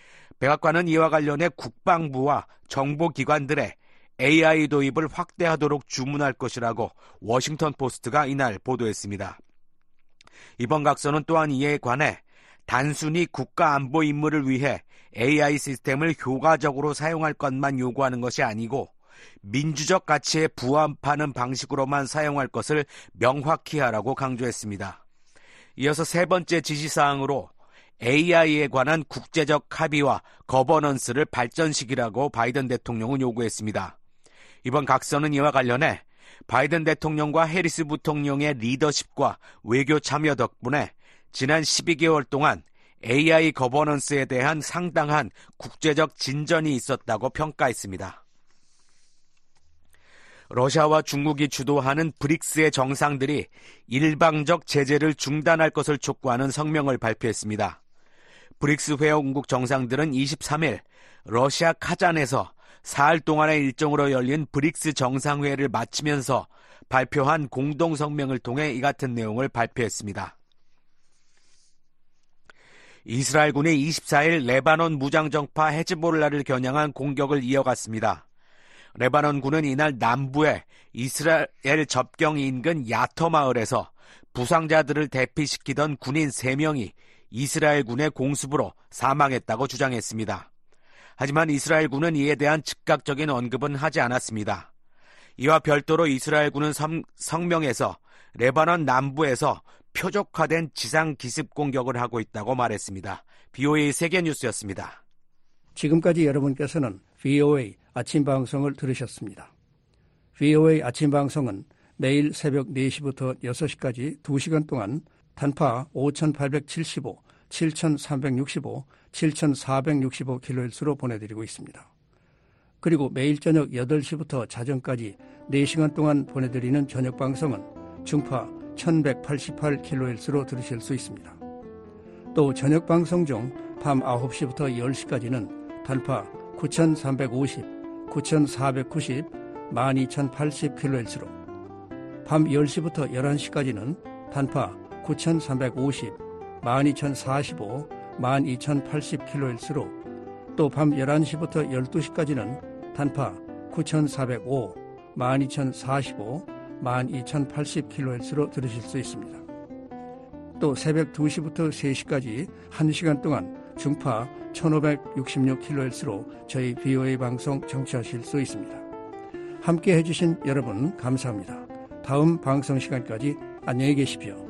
백악관은 이와 관련해 국방부와 정보기관들의 에이아이 도입을 확대하도록 주문할 것이라고 워싱턴 포스트가 이날 보도했습니다. 이번 각서는 또한 이에 관해 단순히 국가안보 임무를 위해 에이아이 시스템을 효과적으로 사용할 것만 요구하는 것이 아니고 민주적 가치에 부합하는 방식으로만 사용할 것을 명확히 하라고 강조했습니다. 이어서 세 번째 지시사항으로 에이아이에 관한 국제적 합의와 거버넌스를 발전시키라고 바이든 대통령은 요구했습니다. 이번 각서는 이와 관련해 바이든 대통령과 해리스 부통령의 리더십과 외교 참여 덕분에 지난 십이 개월 동안 에이아이 거버넌스에 대한 상당한 국제적 진전이 있었다고 평가했습니다. 러시아와 중국이 주도하는 브릭스의 정상들이 일방적 제재를 중단할 것을 촉구하는 성명을 발표했습니다. 브릭스 회원국 정상들은 이십삼일 러시아 카잔에서 사흘 동안의 일정으로 열린 브릭스 정상회의를 마치면서 발표한 공동성명을 통해 이 같은 내용을 발표했습니다. 이스라엘군이 이십사일 레바논 무장정파 헤즈볼라를 겨냥한 공격을 이어갔습니다. 레바논군은 이날 남부의 이스라엘 접경 인근 야터 마을에서 부상자들을 대피시키던 군인 세 명이 이스라엘군의 공습으로 사망했다고 주장했습니다. 하지만 이스라엘군은 이에 대한 즉각적인 언급은 하지 않았습니다. 이와 별도로 이스라엘군은 성, 성명에서 레바논 남부에서 표적화된 지상 기습 공격을 하고 있다고 말했습니다. 비오에이 세계뉴스였습니다. 지금까지 여러분께서는 브이오에이 아침 방송을 들으셨습니다. 브이오에이 아침 방송은 매일 새벽 네 시부터 여섯 시까지 두 시간 동안 단파 오천팔백칠십오, 칠천삼백육십오, 칠천사백육십오 킬로헤르츠로 보내드리고 있습니다. 그리고 매일 저녁 여덟 시부터 자정까지 네 시간 동안 보내드리는 저녁 방송은 중파 천백팔십팔 킬로헤르츠로 들으실 수 있습니다. 또 저녁 방송 중 밤 아홉 시부터 열 시까지는 단파 구천삼백오십, 구천사백구십, 만 이천팔십 킬로헤르츠로, 밤 열 시부터 열한 시까지는 단파 구천삼백오십, 만 이천사십오, 만 이천팔십 킬로헤르츠로, 또 밤 열한 시부터 열두 시까지는 단파 구천사백오, 만 이천사십오, 만 이천팔십 킬로헤르츠로 들으실 수 있습니다. 또 새벽 두 시부터 세 시까지 한 시간 동안 중파 천오백육십육 킬로헤르츠로 저희 브이오에이 방송 청취하실 수 있습니다. 함께 해주신 여러분 감사합니다. 다음 방송 시간까지 안녕히 계십시오.